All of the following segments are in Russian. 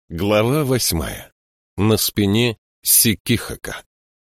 Глава 8. На спине Сикихака.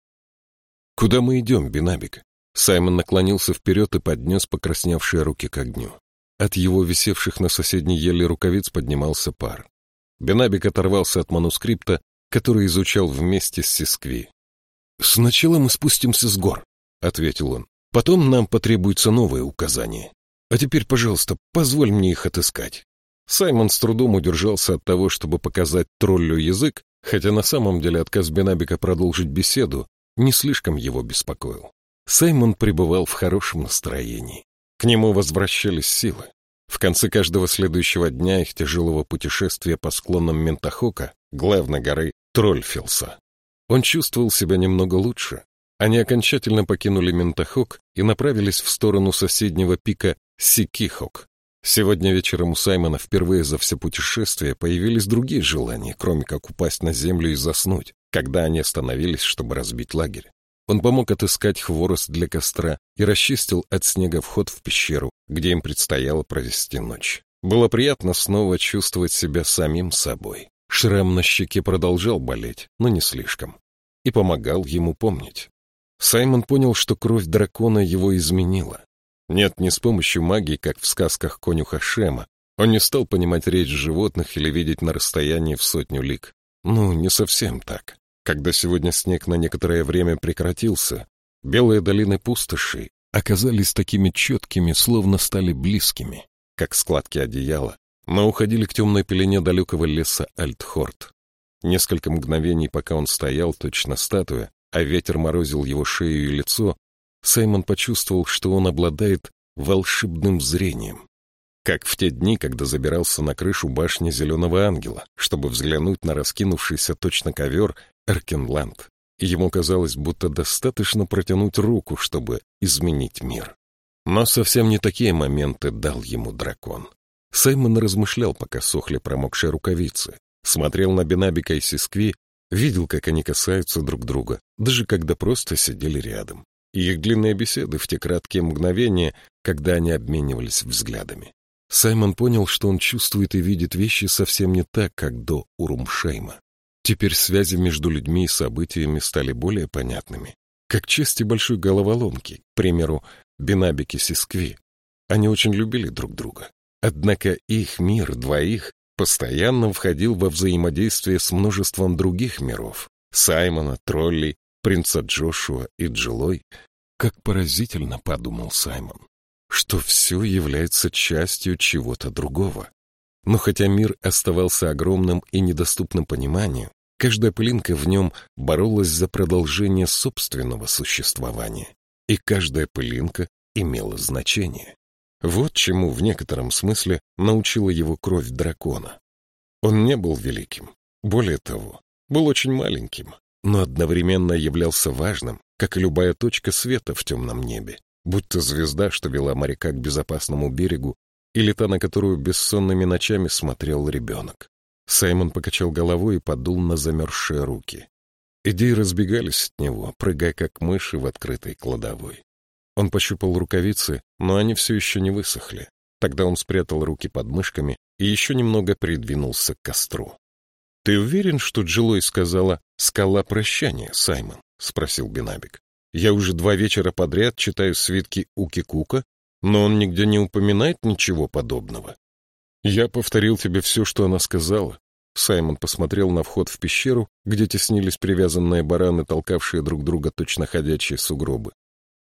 «Куда мы идем, Бинабик?» Саймон наклонился вперед и поднес покрасневшие руки к огню. От его висевших на соседней еле рукавиц поднимался пар. Бинабик оторвался от манускрипта, который изучал вместе с Сискви. «Сначала мы спустимся с гор», — ответил он. «Потом нам потребуется новое указание. А теперь, пожалуйста, позволь мне их отыскать». Саймон с трудом удержался от того, чтобы показать троллю язык, хотя на самом деле отказ Бинабика продолжить беседу не слишком его беспокоил. Саймон пребывал в хорошем настроении. К нему возвращались силы. В конце каждого следующего дня их тяжелого путешествия по склонам Ментахока, главной горы Трольфилса, он чувствовал себя немного лучше. Они окончательно покинули Ментахок и направились в сторону соседнего пика Сикихок. Сегодня вечером у Саймона впервые за все путешествие появились другие желания, кроме как упасть на землю и заснуть, когда они остановились, чтобы разбить лагерь. Он помог отыскать хворост для костра и расчистил от снега вход в пещеру, где им предстояло провести ночь. Было приятно снова чувствовать себя самим собой. Шрам на щеке продолжал болеть, но не слишком, и помогал ему помнить. Саймон понял, что кровь дракона его изменила. Нет, не с помощью магии, как в сказках конюха Шема. Он не стал понимать речь животных или видеть на расстоянии в 100 лиг. Ну, не совсем так. Когда сегодня снег на некоторое время прекратился, белые долины пустоши оказались такими четкими, словно стали близкими, как складки одеяла, но уходили к темной пелене далекого леса Альтхорд. Несколько мгновений, пока он стоял, точно статуя, а ветер морозил его шею и лицо, Саймон почувствовал, что он обладает волшебным зрением. Как в те дни, когда забирался на крышу башни Зеленого Ангела, чтобы взглянуть на раскинувшийся точно ковер Эркенланд. И ему казалось, будто достаточно протянуть руку, чтобы изменить мир. Но совсем не такие моменты дал ему дракон. Саймон размышлял, пока сохли промокшие рукавицы, смотрел на Бинабика и Сискви, видел, как они касаются друг друга, даже когда просто сидели рядом. И их длинные беседы в те краткие мгновения, когда они обменивались взглядами. Саймон понял, что он чувствует и видит вещи совсем не так, как до Урумшейма. Теперь связи между людьми и событиями стали более понятными, как части большой головоломки, к примеру, Бинабик и Сискви. Они очень любили друг друга. Однако их мир двоих постоянно входил во взаимодействие с множеством других миров. Саймона, троллей, принца Джошуа и Джилой. Как поразительно, подумал Саймон, что все является частью чего-то другого. Но хотя мир оставался огромным и недоступным пониманию, каждая пылинка в нем боролась за продолжение собственного существования, и каждая пылинка имела значение. Вот чему в некотором смысле научила его кровь дракона. Он не был великим, более того, был очень маленьким, но одновременно являлся важным, как и любая точка света в темном небе, будь то звезда, что вела моряка к безопасному берегу, или та, на которую бессонными ночами смотрел ребенок. Саймон покачал головой и подул на замерзшие руки. Идеи разбегались от него, прыгая как мыши в открытой кладовой. Он пощупал рукавицы, но они все еще не высохли. Тогда он спрятал руки под мышками и еще немного придвинулся к костру. — Ты уверен, что Джилой сказала «скала прощания», Саймон? — спросил Бинабик. — Я уже 2 вечера подряд читаю свитки Уки-Кука, но он нигде не упоминает ничего подобного. — Я повторил тебе все, что она сказала. Саймон посмотрел на вход в пещеру, где теснились привязанные бараны, толкавшие друг друга точно ходячие сугробы.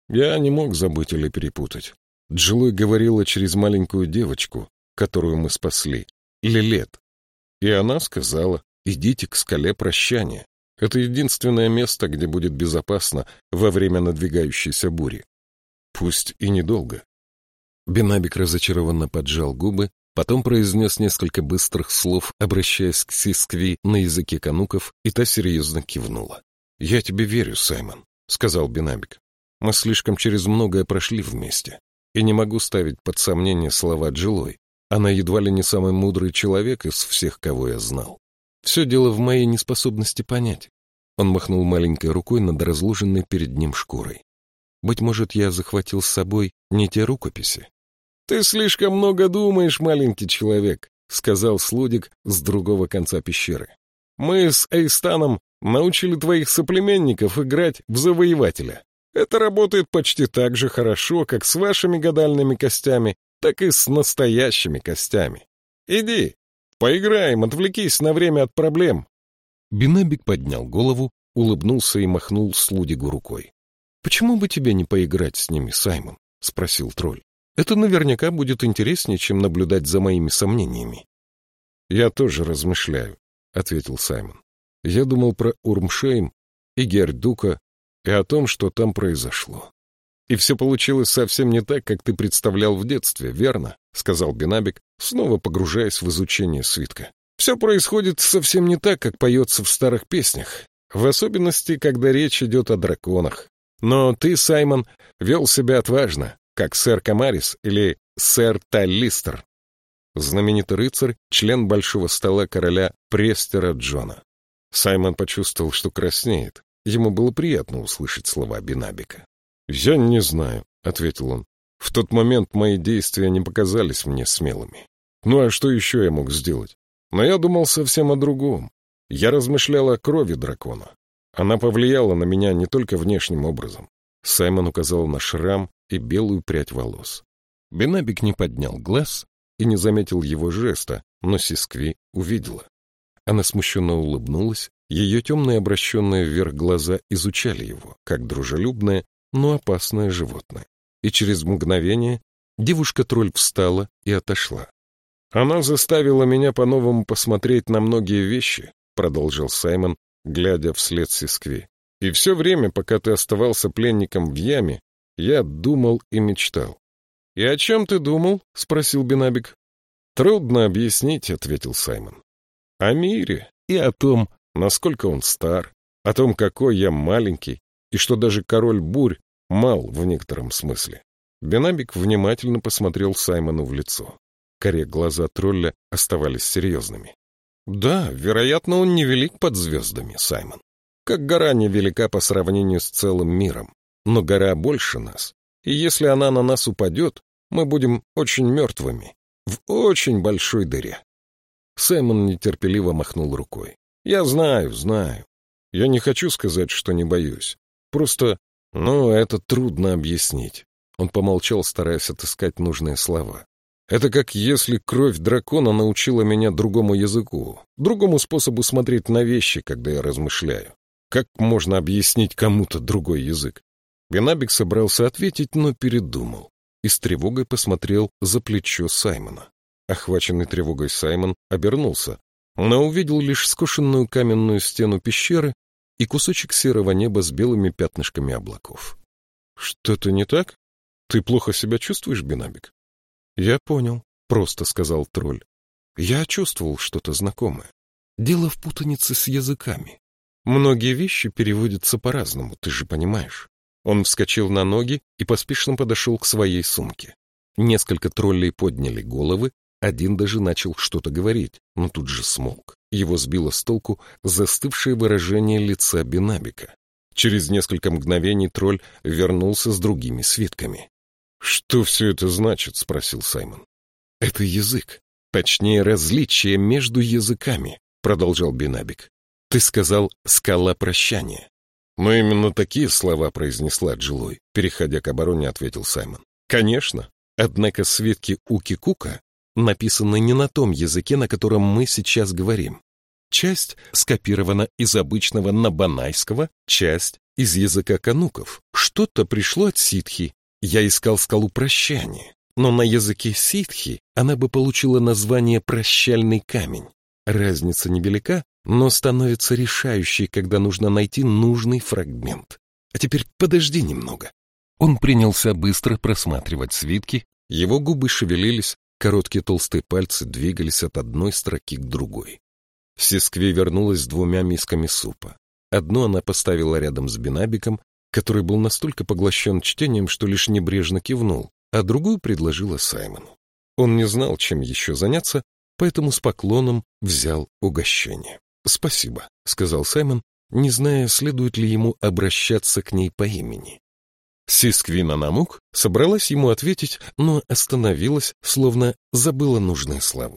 Я не мог забыть или перепутать. Джилой говорила через маленькую девочку, которую мы спасли, Лилет. И она сказала: «Идите к скале прощания. Это единственное место, где будет безопасно во время надвигающейся бури. Пусть и недолго». Бинабик разочарованно поджал губы, потом произнес несколько быстрых слов, обращаясь к Сискви на языке кануков, и та серьезно кивнула. «Я тебе верю, Саймон», — сказал Бинабик. «Мы слишком через многое прошли вместе, и не могу ставить под сомнение слова Джилой. Она едва ли не самый мудрый человек из всех, кого я знал. Все дело в моей неспособности понять». Он махнул маленькой рукой над разложенной перед ним шкурой. «Быть может, я захватил с собой не те рукописи?» «Ты слишком много думаешь, маленький человек», — сказал Слудик с другого конца пещеры. «Мы с Эйстаном научили твоих соплеменников играть в завоевателя. Это работает почти так же хорошо, как с вашими гадальными костями, так и с настоящими костями. Иди, поиграем, отвлекись на время от проблем». Бинабик поднял голову, улыбнулся и махнул Слудигу рукой. «Почему бы тебе не поиграть с ними, Саймон?» — спросил тролль. «Это наверняка будет интереснее, чем наблюдать за моими сомнениями». «Я тоже размышляю», — ответил Саймон. «Я думал про Урмшейм и Гердука и о том, что там произошло». «И все получилось совсем не так, как ты представлял в детстве, верно?» — сказал Бинабик, снова погружаясь в изучение свитка. «Все происходит совсем не так, как поется в старых песнях, в особенности, когда речь идет о драконах. Но ты, Саймон, вел себя отважно, как сэр Камарис или сэр Таллистер, знаменитый рыцарь, член большого стола короля Престера Джона». Саймон почувствовал, что краснеет. Ему было приятно услышать слова Бинабика. «Я не знаю», — ответил он. «В тот момент мои действия не показались мне смелыми. Ну а что еще я мог сделать? Но я думал совсем о другом. Я размышлял о крови дракона. Она повлияла на меня не только внешним образом». Саймон указал на шрам и белую прядь волос. Бинабик не поднял глаз и не заметил его жеста, но Сискви увидела. Она смущенно улыбнулась, ее темные обращенные вверх глаза изучали его, как дружелюбное, но опасное животное. И через мгновение девушка-тролль встала и отошла. «Она заставила меня по-новому посмотреть на многие вещи», — продолжил Саймон, глядя вслед Сискви. «И все время, пока ты оставался пленником в яме, я думал и мечтал». «И о чем ты думал?» — спросил Бинабик. «Трудно объяснить», — ответил Саймон. «О мире и о том, насколько он стар, о том, какой я маленький, и что даже король бурь мал в некотором смысле». Бинабик внимательно посмотрел Саймону в лицо. Карие глаза тролля оставались серьезными. «Да, вероятно, он невелик под звездами, Саймон. Как гора невелика по сравнению с целым миром. Но гора больше нас, и если она на нас упадет, мы будем очень мертвыми, в очень большой дыре». Саймон нетерпеливо махнул рукой. «Я знаю, знаю. Я не хочу сказать, что не боюсь. Просто, это трудно объяснить». Он помолчал, стараясь отыскать нужные слова. «Это как если кровь дракона научила меня другому языку, другому способу смотреть на вещи, когда я размышляю. Как можно объяснить кому-то другой язык?» Бинабик собрался ответить, но передумал и с тревогой посмотрел за плечо Саймона. Охваченный тревогой Саймон обернулся, но увидел лишь скошенную каменную стену пещеры и кусочек серого неба с белыми пятнышками облаков. «Что-то не так? Ты плохо себя чувствуешь, Бинабик?» «Я понял», — просто сказал тролль. «Я чувствовал что-то знакомое. Дело в путанице с языками. Многие вещи переводятся по-разному, ты же понимаешь». Он вскочил на ноги и поспешно подошел к своей сумке. Несколько троллей подняли головы, один даже начал что-то говорить, но тут же смолк. Его сбило с толку застывшее выражение лица Бинабика. Через несколько мгновений тролль вернулся с другими свитками. «Что все это значит?» — спросил Саймон. «Это язык, точнее, различие между языками», — продолжал Бинабик. «Ты сказал «скала прощания». «Но именно такие слова произнесла Джилой», — переходя к обороне, ответил Саймон. «Конечно. Однако свитки Уки-Кука написаны не на том языке, на котором мы сейчас говорим. Часть скопирована из обычного набанайского, часть из языка кануков. Что-то пришло от ситхи. Я искал скалу прощания, но на языке ситхи она бы получила название «прощальный камень». Разница невелика, но становится решающей, когда нужно найти нужный фрагмент. А теперь подожди немного». Он принялся быстро просматривать свитки, его губы шевелились, короткие толстые пальцы двигались от одной строки к другой. Сискви вернулась с 2 мисками супа. Одну она поставила рядом с Бинабиком, который был настолько поглощен чтением, что лишь небрежно кивнул, а другую предложила Саймону. Он не знал, чем еще заняться, поэтому с поклоном взял угощение. «Спасибо», — сказал Саймон, не зная, следует ли ему обращаться к ней по имени. Сисквина Намук собралась ему ответить, но остановилась, словно забыла нужные слова.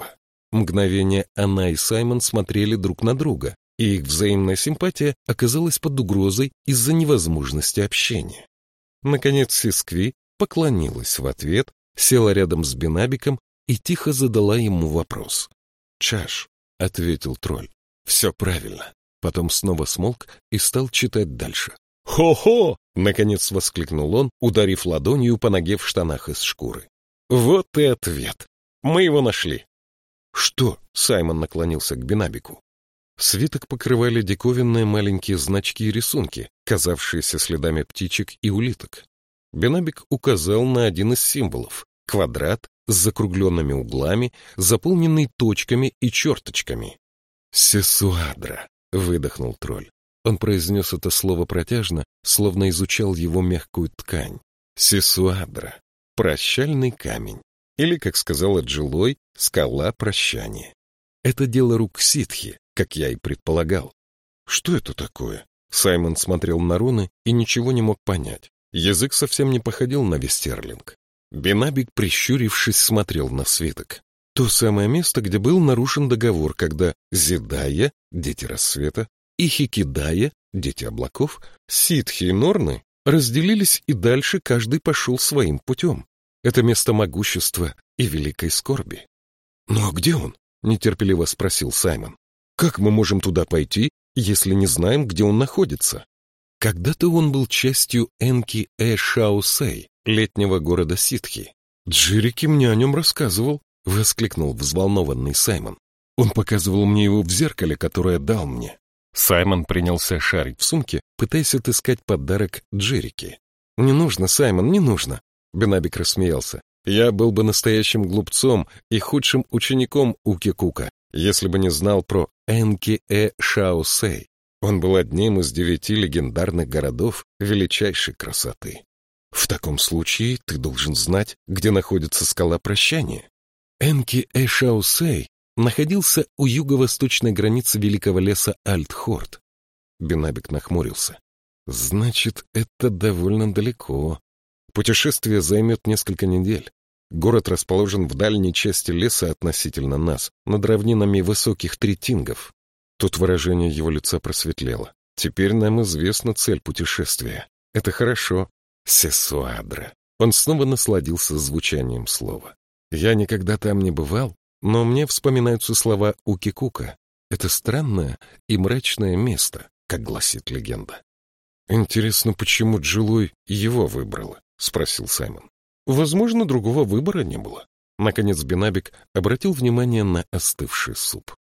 Мгновение она и Саймон смотрели друг на друга, и их взаимная симпатия оказалась под угрозой из-за невозможности общения. Наконец Сискви поклонилась в ответ, села рядом с Бинабиком и тихо задала ему вопрос. «Чаш», — ответил тролль, — «все правильно». Потом снова смолк и стал читать дальше. «Хо-хо!» — наконец воскликнул он, ударив ладонью по ноге в штанах из шкуры. «Вот и ответ. Мы его нашли». «Что?» — Саймон наклонился к Бинабику. Свиток покрывали диковинные маленькие значки и рисунки, казавшиеся следами птичек и улиток. Бинабик указал на один из символов — квадрат с закругленными углами, заполненный точками и черточками. «Сесуадра», — выдохнул тролль. Он произнес это слово протяжно, словно изучал его мягкую ткань. «Сесуадра» — прощальный камень. Или, как сказала Джилой, скала прощания. Это дело рук ситхи, как я и предполагал. Что это такое? Саймон смотрел на руны и ничего не мог понять. Язык совсем не походил на вестерлинг. Бинабик, прищурившись, смотрел на свиток. То самое место, где был нарушен договор, когда Зидая, дети рассвета, и Хикидая, дети облаков, ситхи и норны разделились, и дальше каждый пошел своим путем. Это место могущества и великой скорби. «Ну а где он?» — нетерпеливо спросил Саймон. «Как мы можем туда пойти, если не знаем, где он находится?» Когда-то он был частью Энки-Шаусей, летнего города ситхи. «Джирики мне о нем рассказывал», — воскликнул взволнованный Саймон. «Он показывал мне его в зеркале, которое дал мне». Саймон принялся шарить в сумке, пытаясь отыскать подарок Джирике. «Не нужно, Саймон, не нужно», — Бинабик рассмеялся. «Я был бы настоящим глупцом и худшим учеником Укикука, если бы не знал про Энки-Шаусей. Он был одним из 9 легендарных городов величайшей красоты. В таком случае ты должен знать, где находится скала прощания». Энки-Шаусей находился у юго-восточной границы великого леса Альтхорд. Бинабик нахмурился. «Значит, это довольно далеко. Путешествие займет несколько недель. Город расположен в дальней части леса относительно нас, над равнинами высоких третингов». Тут выражение его лица просветлело. «Теперь нам известна цель путешествия. Это хорошо. Сесуадра». Он снова насладился звучанием слова. «Я никогда там не бывал, но мне вспоминаются слова Укикука. Это странное и мрачное место, как гласит легенда». «Интересно, почему Джилой его выбрала?» — спросил Саймон. «Возможно, другого выбора не было». Наконец Бинабик обратил внимание на остывший суп.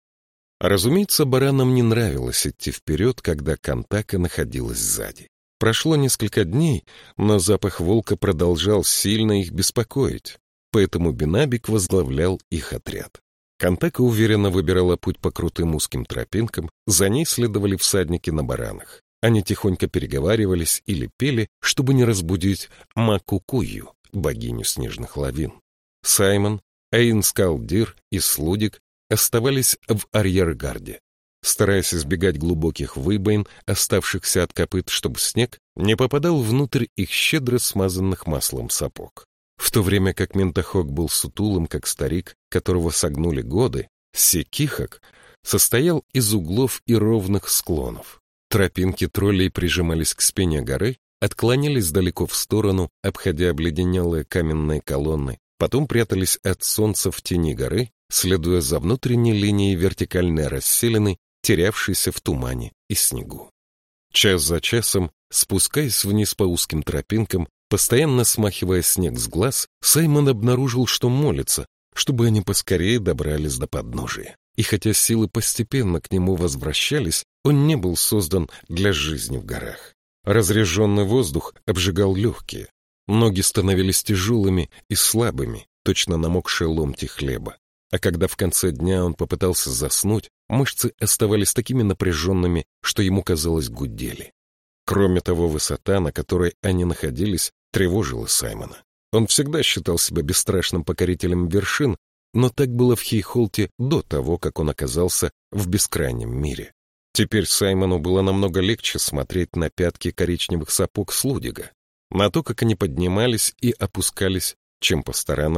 Разумеется, баранам не нравилось идти вперед, когда Кантака находилась сзади. Прошло несколько дней, но запах волка продолжал сильно их беспокоить, поэтому Бинабик возглавлял их отряд. Кантака уверенно выбирала путь по крутым узким тропинкам, за ней следовали всадники на баранах. Они тихонько переговаривались или пели, чтобы не разбудить Макукую, богиню снежных лавин. Саймон, Эйнскалдир и Слудик оставались в арьергарде, стараясь избегать глубоких выбоин, оставшихся от копыт, чтобы снег не попадал внутрь их щедро смазанных маслом сапог. В то время как Ментахок был сутулым, как старик, которого согнули годы, Секихок состоял из углов и ровных склонов. Тропинки троллей прижимались к спине горы, отклонялись далеко в сторону, обходя обледенелые каменные колонны, потом прятались от солнца в тени горы, следуя за внутренней линией вертикальной расселены, терявшейся в тумане и снегу. Час за часом, спускаясь вниз по узким тропинкам, постоянно смахивая снег с глаз, Саймон обнаружил, что молится, чтобы они поскорее добрались до подножия. И хотя силы постепенно к нему возвращались, он не был создан для жизни в горах. Разреженный воздух обжигал легкие. Ноги становились тяжелыми и слабыми, точно намокшие ломти хлеба. А когда в конце дня он попытался заснуть, мышцы оставались такими напряженными, что ему казалось гудели. Кроме того, высота, на которой они находились, тревожила Саймона. Он всегда считал себя бесстрашным покорителем вершин, но так было в Хейхолте до того, как он оказался в бескрайнем мире. Теперь Саймону было намного легче смотреть на пятки коричневых сапог Слудига, на то, как они поднимались и опускались, чем по сторонам.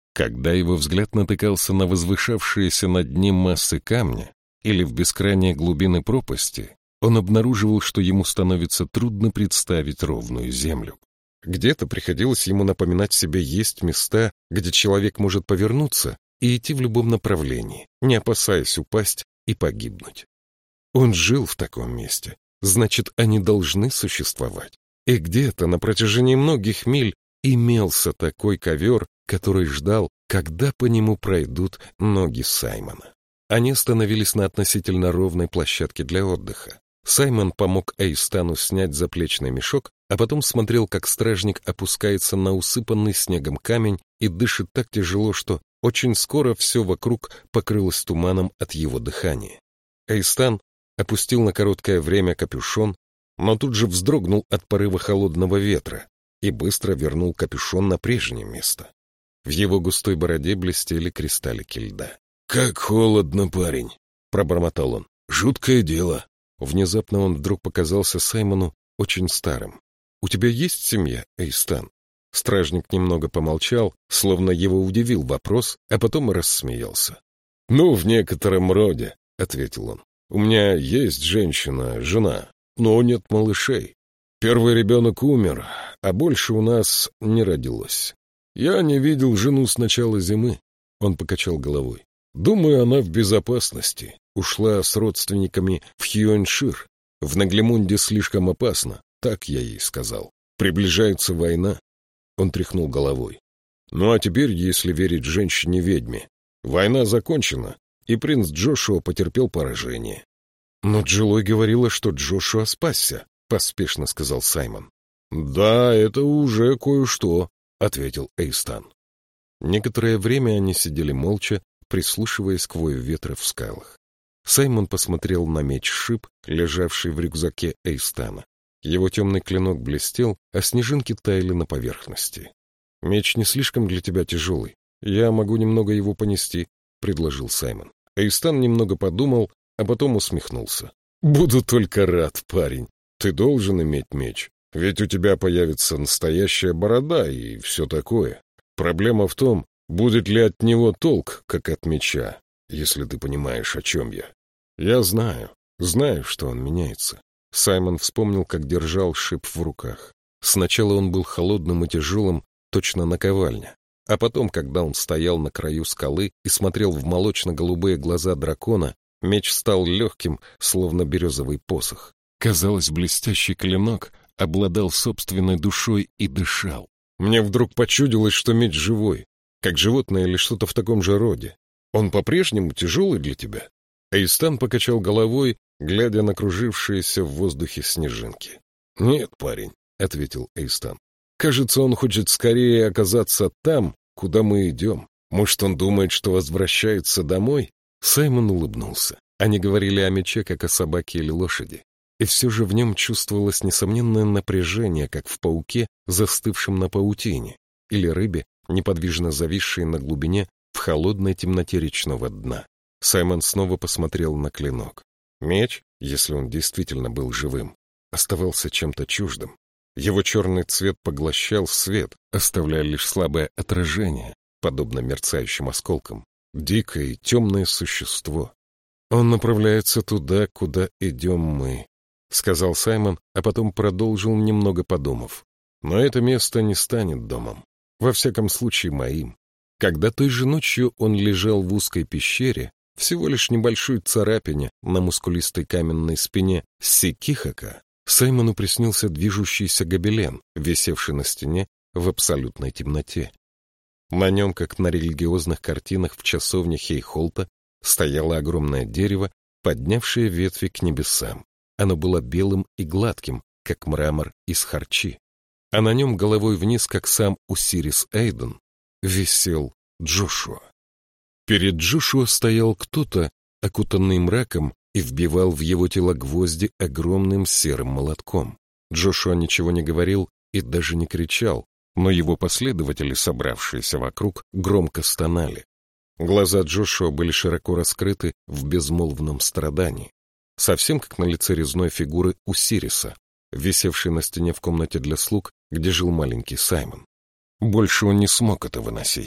Когда его взгляд натыкался на возвышавшиеся над ним массы камня или в бескрайние глубины пропасти, он обнаруживал, что ему становится трудно представить ровную землю. Где-то приходилось ему напоминать себе, есть места, где человек может повернуться и идти в любом направлении, не опасаясь упасть и погибнуть. Он жил в таком месте, значит, они должны существовать. И где-то на протяжении многих миль имелся такой ковер, который ждал, когда по нему пройдут ноги Саймона. Они остановились на относительно ровной площадке для отдыха. Саймон помог Эйстану снять заплечный мешок, а потом смотрел, как стражник опускается на усыпанный снегом камень и дышит так тяжело, что очень скоро все вокруг покрылось туманом от его дыхания. Эйстан опустил на короткое время капюшон, но тут же вздрогнул от порыва холодного ветра и быстро вернул капюшон на прежнее место. В его густой бороде блестели кристаллики льда. «Как холодно, парень!» — пробормотал он. «Жуткое дело!» Внезапно он вдруг показался Саймону очень старым. «У тебя есть семья, Эйстан?» Стражник немного помолчал, словно его удивил вопрос, а потом рассмеялся. «Ну, в некотором роде», — ответил он. «У меня есть женщина, жена, но нет малышей. Первый ребенок умер, а больше у нас не родилось. Я не видел жену с начала зимы». Он покачал головой. «Думаю, она в безопасности. Ушла с родственниками в Хьюэншир. В Наглемунде слишком опасно, так я ей сказал. Приближается война». Он тряхнул головой. «Ну а теперь, если верить женщине-ведьме, война закончена, и принц Джошуа потерпел поражение». «Но Джилой говорила, что Джошуа спасся», — поспешно сказал Саймон. «Да, это уже кое-что», — ответил Эйстан. Некоторое время они сидели молча, прислушиваясь к вою ветра в скалах. Саймон посмотрел на меч-шип, лежавший в рюкзаке Эйстана. Его темный клинок блестел, а снежинки таяли на поверхности. «Меч не слишком для тебя тяжелый. Я могу немного его понести», — предложил Саймон. Эйстан немного подумал, а потом усмехнулся. «Буду только рад, парень. Ты должен иметь меч, ведь у тебя появится настоящая борода и все такое. Проблема в том, будет ли от него толк, как от меча, если ты понимаешь, о чем я. Я знаю, что он меняется». Саймон вспомнил, как держал шип в руках. Сначала он был холодным и тяжелым, точно наковальня. А потом, когда он стоял на краю скалы и смотрел в молочно-голубые глаза дракона, меч стал легким, словно березовый посох. Казалось, блестящий клинок обладал собственной душой и дышал. Мне вдруг почудилось, что меч живой, как животное или что-то в таком же роде. Он по-прежнему тяжелый для тебя? Эйстан покачал головой, глядя на кружившиеся в воздухе снежинки. «Нет, парень», — ответил Эйстан. «Кажется, он хочет скорее оказаться там, куда мы идем. Может, он думает, что возвращается домой?» Саймон улыбнулся. Они говорили о мече, как о собаке или лошади. И все же в нем чувствовалось несомненное напряжение, как в пауке, застывшем на паутине, или рыбе, неподвижно зависшей на глубине в холодной темноте речного дна. Саймон снова посмотрел на клинок. Меч, если он действительно был живым, оставался чем-то чуждым. Его черный цвет поглощал свет, оставляя лишь слабое отражение, подобно мерцающим осколкам. Дикое и темное существо. «Он направляется туда, куда идем мы», — сказал Саймон, а потом продолжил, немного подумав. «Но это место не станет домом. Во всяком случае, моим». Когда той же ночью он лежал в узкой пещере, всего лишь небольшой царапине на мускулистой каменной спине Сикихака, Саймону приснился движущийся гобелен, висевший на стене в абсолютной темноте. На нем, как на религиозных картинах в часовне Хейхолта, стояло огромное дерево, поднявшее ветви к небесам. Оно было белым и гладким, как мрамор из Харчи. А на нем головой вниз, как сам Осирис Эйден, висел Джошуа. Перед Джошуа стоял кто-то, окутанный мраком, и вбивал в его тело гвозди огромным серым молотком. Джошуа ничего не говорил и даже не кричал, но его последователи, собравшиеся вокруг, громко стонали. Глаза Джошуа были широко раскрыты в безмолвном страдании, совсем как на лице резной фигуры Осириса, висевшей на стене в комнате для слуг, где жил маленький Саймон. Больше он не смог это выносить.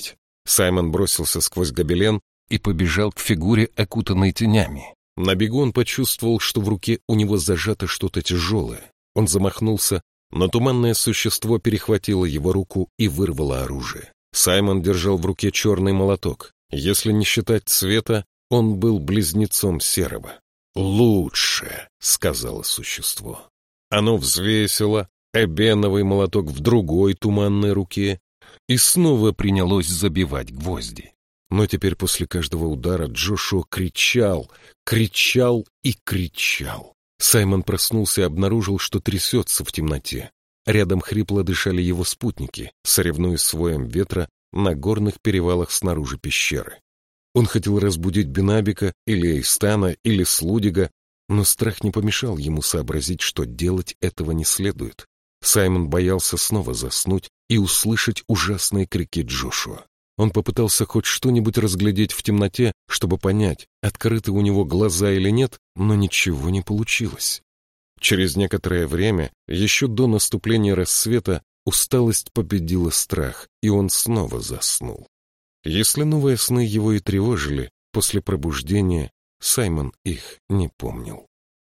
Саймон бросился сквозь гобелен и побежал к фигуре, окутанной тенями. На бегу он почувствовал, что в руке у него зажато что-то тяжелое. Он замахнулся, но туманное существо перехватило его руку и вырвало оружие. Саймон держал в руке черный молоток. Если не считать цвета, он был близнецом серого. «Лучше», — сказала существо. Оно взвесило эбеновый молоток в другой туманной руке и снова принялось забивать гвозди. Но теперь после каждого удара Джошуа кричал и кричал. Саймон проснулся и обнаружил, что трясется в темноте. Рядом хрипло дышали его спутники, соревнуясь с воем ветра на горных перевалах снаружи пещеры. Он хотел разбудить Бенабика или Эйстана или Слудига, но страх не помешал ему сообразить, что делать этого не следует. Саймон боялся снова заснуть и услышать ужасные крики Джошуа. Он попытался хоть что-нибудь разглядеть в темноте, чтобы понять, открыты у него глаза или нет, но ничего не получилось. Через некоторое время, еще до наступления рассвета, усталость победила страх, и он снова заснул. Если новые сны его и тревожили, после пробуждения Саймон их не помнил.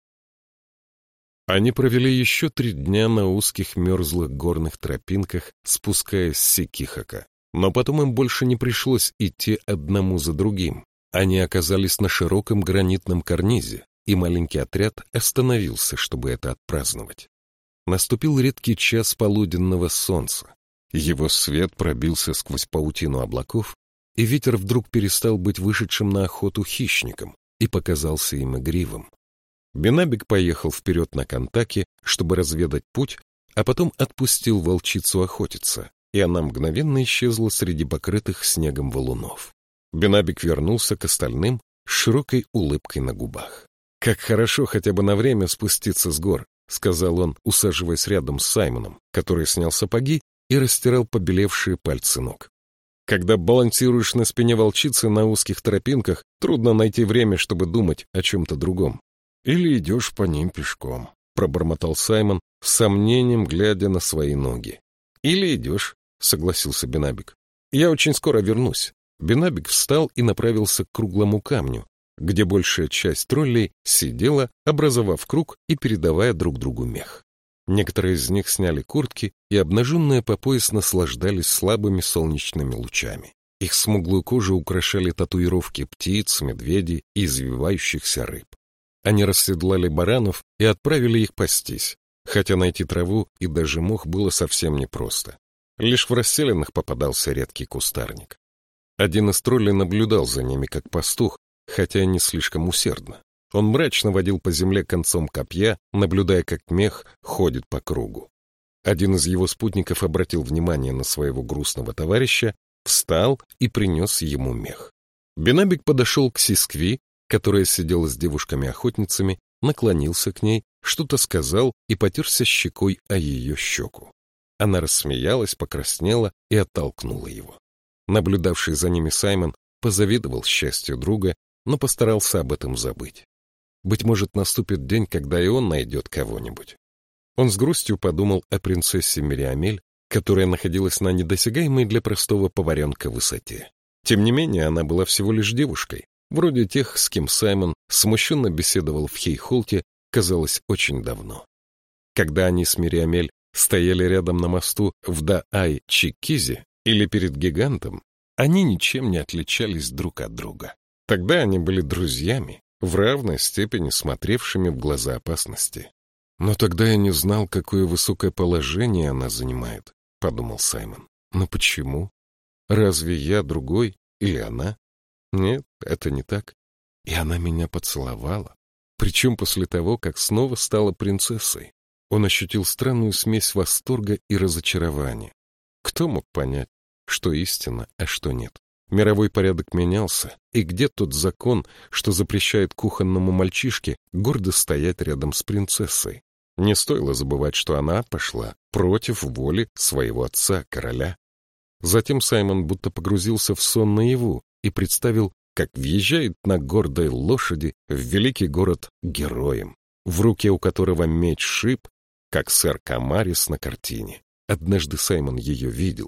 Они провели еще 3 дня на узких мерзлых горных тропинках, спускаясь с Сикихака. Но потом им больше не пришлось идти одному за другим. Они оказались на широком гранитном карнизе, и маленький отряд остановился, чтобы это отпраздновать. Наступил редкий час полуденного солнца. Его свет пробился сквозь паутину облаков, и ветер вдруг перестал быть вышедшим на охоту хищником и показался им игривым. Бенабик поехал вперед на Кантаке, чтобы разведать путь, а потом отпустил волчицу охотиться, и она мгновенно исчезла среди покрытых снегом валунов. Бенабик вернулся к остальным с широкой улыбкой на губах. «Как хорошо хотя бы на время спуститься с гор», — сказал он, усаживаясь рядом с Саймоном, который снял сапоги и растирал побелевшие пальцы ног. «Когда балансируешь на спине волчицы на узких тропинках, трудно найти время, чтобы думать о чем-то другом. Или идешь по ним пешком», — пробормотал Саймон, с сомнением глядя на свои ноги. «Или идешь», — согласился Бенабик. «Я очень скоро вернусь». Бенабик встал и направился к круглому камню, где большая часть троллей сидела, образовав круг и передавая друг другу мех. Некоторые из них сняли куртки и, обнаженные по пояс, наслаждались слабыми солнечными лучами. Их смуглую кожу украшали татуировки птиц, медведей и извивающихся рыб. Они расседлали баранов и отправили их пастись, хотя найти траву и даже мох было совсем непросто. Лишь в расселенных попадался редкий кустарник. Один из троллей наблюдал за ними как пастух, хотя не слишком усердно. Он мрачно водил по земле концом копья, наблюдая, как мех ходит по кругу. Один из его спутников обратил внимание на своего грустного товарища, встал и принес ему мех. Бенабик подошел к Сискви, которая сидела с девушками-охотницами, наклонился к ней, что-то сказал и потерся щекой о ее щеку. Она рассмеялась, покраснела и оттолкнула его. Наблюдавший за ними Саймон позавидовал счастью друга, но постарался об этом забыть. Быть может, наступит день, когда и он найдет кого-нибудь. Он с грустью подумал о принцессе Мириамель, которая находилась на недосягаемой для простого поваренка высоте. Тем не менее, она была всего лишь девушкой, вроде тех, с кем Саймон смущенно беседовал в Хейхолте, казалось, очень давно. Когда они с Мириамель стояли рядом на мосту в Даай-Чикизе или перед гигантом, они ничем не отличались друг от друга. Тогда они были друзьями, в равной степени смотревшими в глаза опасности. «Но тогда я не знал, какое высокое положение она занимает», — подумал Саймон. «Но почему? Разве я другой или она? Нет, это не так. И она меня поцеловала. Причем после того, как снова стала принцессой. Он ощутил странную смесь восторга и разочарования. Кто мог понять, что истина, а что нет? Мировой порядок менялся, и где тот закон, что запрещает кухонному мальчишке гордо стоять рядом с принцессой? Не стоило забывать, что она пошла против воли своего отца, короля. Затем Саймон будто погрузился в сон наяву и представил, как въезжает на гордой лошади в великий город героем, в руке у которого меч-шип, как сэр Камарис на картине. Однажды Саймон ее видел.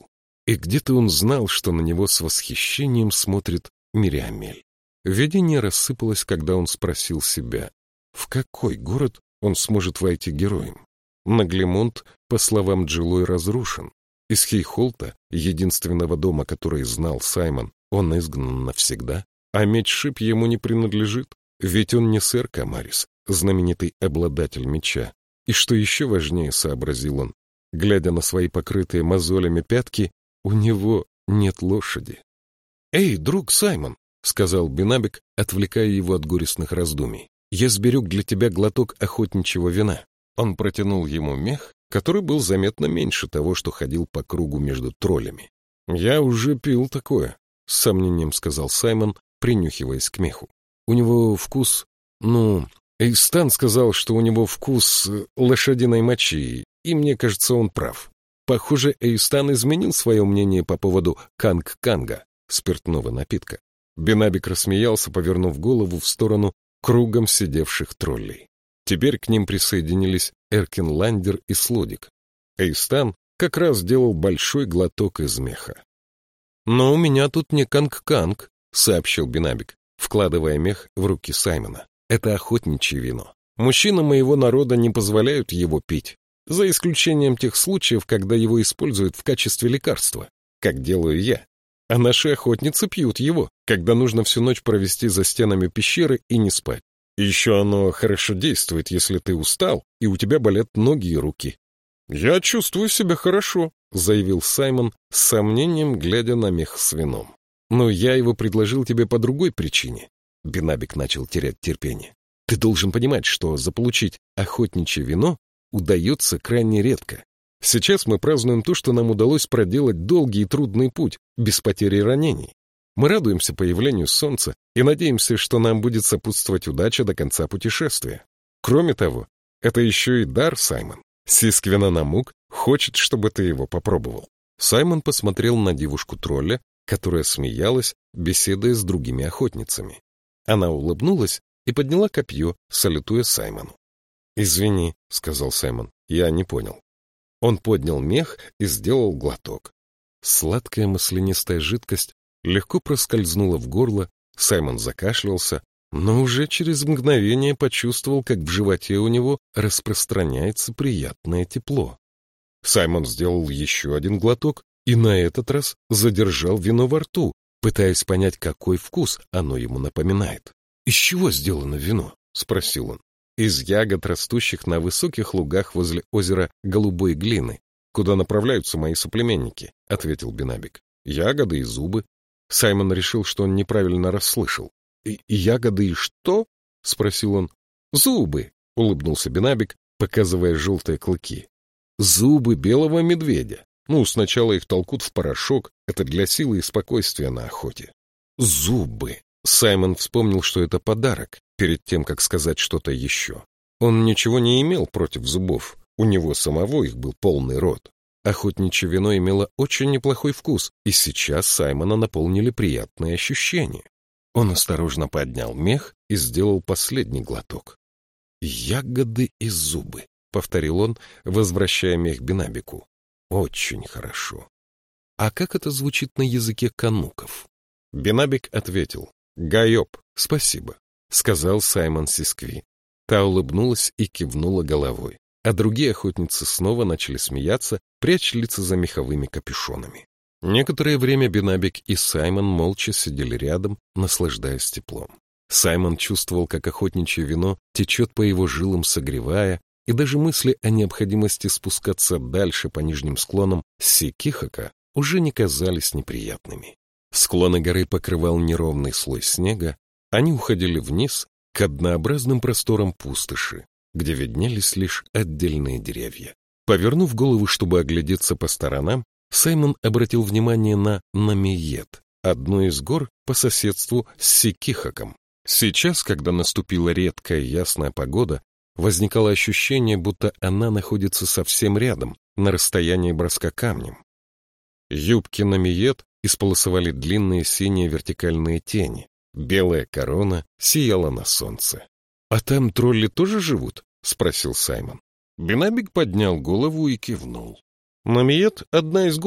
И где-то он знал, что на него с восхищением смотрит Мириамель. Видение рассыпалось, когда он спросил себя, в какой город он сможет войти героем. Наглемонт, по словам Джилой, разрушен. Из Хейхолта, единственного дома, который знал Саймон, он изгнан навсегда, а меч-шип ему не принадлежит, ведь он не сэр Камарис, знаменитый обладатель меча. И что еще важнее, сообразил он, глядя на свои покрытые мозолями пятки, у него нет лошади. «Эй, друг Саймон!» — сказал Бенабик, отвлекая его от горестных раздумий. «Я сберег для тебя глоток охотничьего вина». Он протянул ему мех, который был заметно меньше того, что ходил по кругу между троллями. «Я уже пил такое», — с сомнением сказал Саймон, принюхиваясь к меху. «У него вкус... Эйстан сказал, что у него вкус лошадиной мочи, и мне кажется, он прав. Похоже, Эйстан изменил свое мнение по поводу канг-канга, спиртного напитка». Бенабик рассмеялся, повернув голову в сторону кругом сидевших троллей. Теперь к ним присоединились Эркинландер и Слодик. Эйстан как раз делал большой глоток из меха. «Но у меня тут не канг-канг», — сообщил Бенабик, вкладывая мех в руки Саймона. «Это охотничье вино. Мужчины моего народа не позволяют его пить, за исключением тех случаев, когда его используют в качестве лекарства, как делаю я. А наши охотницы пьют его, когда нужно всю ночь провести за стенами пещеры и не спать. Еще оно хорошо действует, если ты устал, и у тебя болят ноги и руки». «Я чувствую себя хорошо», — заявил Саймон с сомнением, глядя на мех с вином. «Но я его предложил тебе по другой причине». Бенабик начал терять терпение. «Ты должен понимать, что заполучить охотничье вино удается крайне редко. Сейчас мы празднуем то, что нам удалось проделать долгий и трудный путь, без потери ранений. Мы радуемся появлению солнца и надеемся, что нам будет сопутствовать удача до конца путешествия. Кроме того, это еще и дар, Саймон. Сисквенанамук хочет, чтобы ты его попробовал». Саймон посмотрел на девушку-тролля, которая смеялась, беседуя с другими охотницами. Она улыбнулась и подняла копье, салютуя Саймону. «Извини», — сказал Саймон, — «я не понял». Он поднял мех и сделал глоток. Сладкая маслянистая жидкость легко проскользнула в горло, Саймон закашлялся, но уже через мгновение почувствовал, как в животе у него распространяется приятное тепло. Саймон сделал еще один глоток и на этот раз задержал вино во рту, пытаясь понять, какой вкус оно ему напоминает. «Из чего сделано вино?» — спросил он. «Из ягод, растущих на высоких лугах возле озера Голубой Глины, куда направляются мои соплеменники», — ответил Бенабик. «Ягоды и зубы». Саймон решил, что он неправильно расслышал. «И ягоды и что?» — спросил он. «Зубы», — улыбнулся Бенабик, показывая желтые клыки. «Зубы белого медведя. Сначала их толкут в порошок, это для силы и спокойствия на охоте». «Зубы». Саймон вспомнил, что это подарок, перед тем, как сказать что-то еще. Он ничего не имел против зубов, у него самого их был полный рот. Охотничье вино имело очень неплохой вкус, и сейчас Саймона наполнили приятные ощущения. Он осторожно поднял мех и сделал последний глоток. «Ягоды и зубы», — повторил он, возвращая мех Бенабику. «Очень хорошо. А как это звучит на языке кануков?» Бенабик ответил. «Гайоп, спасибо», — сказал Саймон Сискви. Та улыбнулась и кивнула головой, а другие охотницы снова начали смеяться, пряча лица за меховыми капюшонами. Некоторое время Бенабик и Саймон молча сидели рядом, наслаждаясь теплом. Саймон чувствовал, как охотничье вино течет по его жилам, согревая, и даже мысли о необходимости спускаться дальше по нижним склонам Сикихака уже не казались неприятными. Склоны горы покрывал неровный слой снега, они уходили вниз к однообразным просторам пустоши, где виднелись лишь отдельные деревья. Повернув голову, чтобы оглядеться по сторонам, Саймон обратил внимание на Намиет, одну из гор по соседству с Сикихаком. Сейчас, когда наступила редкая ясная погода, возникало ощущение, будто она находится совсем рядом, на расстоянии броска камнем. Юбки Намиет исполосовали длинные синие вертикальные тени. Белая корона сияла на солнце. «А там тролли тоже живут?» — спросил Саймон. Бенабик поднял голову и кивнул. «Намиет — одна из гор», —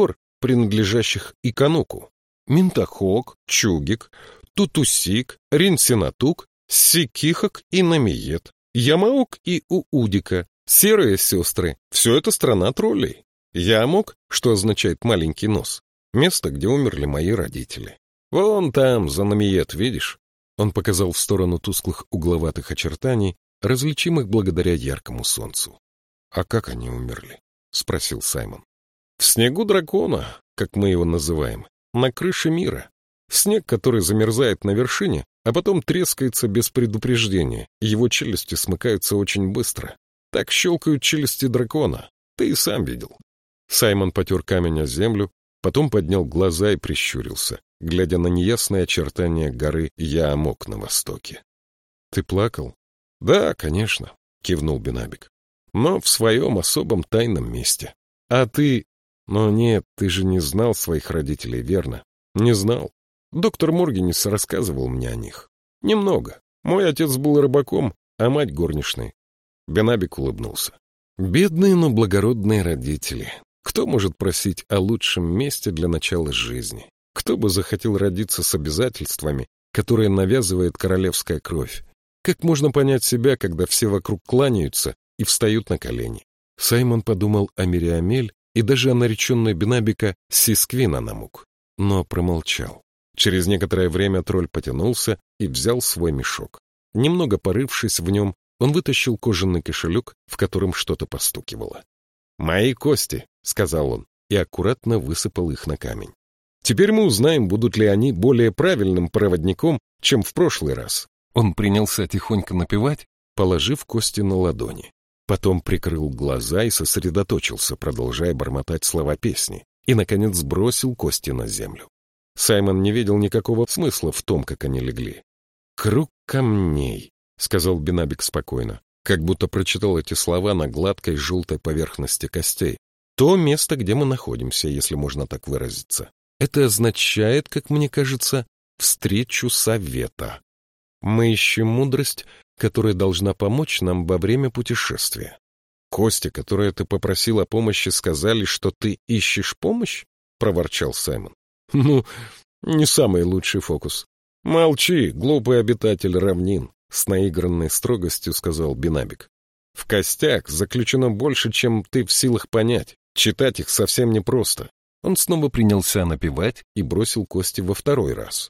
принадлежащих Икануку. Минтахок, Чугик, Тутусик, Ринсинатук, Сикихок и Намиет, Ямаок и Уудика, серые сестры — все это страна троллей. Ямок, что означает маленький нос, место, где умерли мои родители. Вон там, за Намиет, видишь? Он показал в сторону тусклых угловатых очертаний, различимых благодаря яркому солнцу. — А как они умерли? — спросил Саймон. — В снегу дракона, как мы его называем, на крыше мира. Снег, который замерзает на вершине, а потом трескается без предупреждения, и его челюсти смыкаются очень быстро. Так щелкают челюсти дракона. Ты и сам видел. Саймон потер камень о землю, потом поднял глаза и прищурился, глядя на неясные очертания горы Яамок на востоке. — Ты плакал? — Да, конечно, — кивнул Бинабик. — Но в своем особом тайном месте. А ты... Но нет, ты же не знал своих родителей, верно? Не знал. Доктор Моргенис рассказывал мне о них. Немного. Мой отец был рыбаком, а мать горничной. Бинабик улыбнулся. Бедные, но благородные родители. Кто может просить о лучшем месте для начала жизни? Кто бы захотел родиться с обязательствами, которые навязывает королевская кровь? Как можно понять себя, когда все вокруг кланяются и встают на колени? Саймон подумал о Мириамель и даже о нареченной Бинабика Сисквин-Анамук, но промолчал. Через некоторое время тролль потянулся и взял свой мешок. Немного порывшись в нем, он вытащил кожаный кошелек, в котором что-то постукивало. «Мои кости», — сказал он, и аккуратно высыпал их на камень. «Теперь мы узнаем, будут ли они более правильным проводником, чем в прошлый раз». Он принялся тихонько напевать, положив кости на ладони. Потом прикрыл глаза и сосредоточился, продолжая бормотать слова песни, и, наконец, сбросил кости на землю. Саймон не видел никакого смысла в том, как они легли. «Круг камней», — сказал Бинабик спокойно, как будто прочитал эти слова на гладкой желтой поверхности костей. «То место, где мы находимся, если можно так выразиться. Это означает, как мне кажется, встречу совета. Мы ищем мудрость, которая должна помочь нам во время путешествия. Кости, которые ты попросил о помощи, сказали, что ты ищешь помощь?» — проворчал Саймон. «Ну, не самый лучший фокус». «Молчи, глупый обитатель равнин», — с наигранной строгостью сказал Бинабик. «В костях заключено больше, чем ты в силах понять. Читать их совсем непросто». Он снова принялся напевать и бросил кости во второй раз.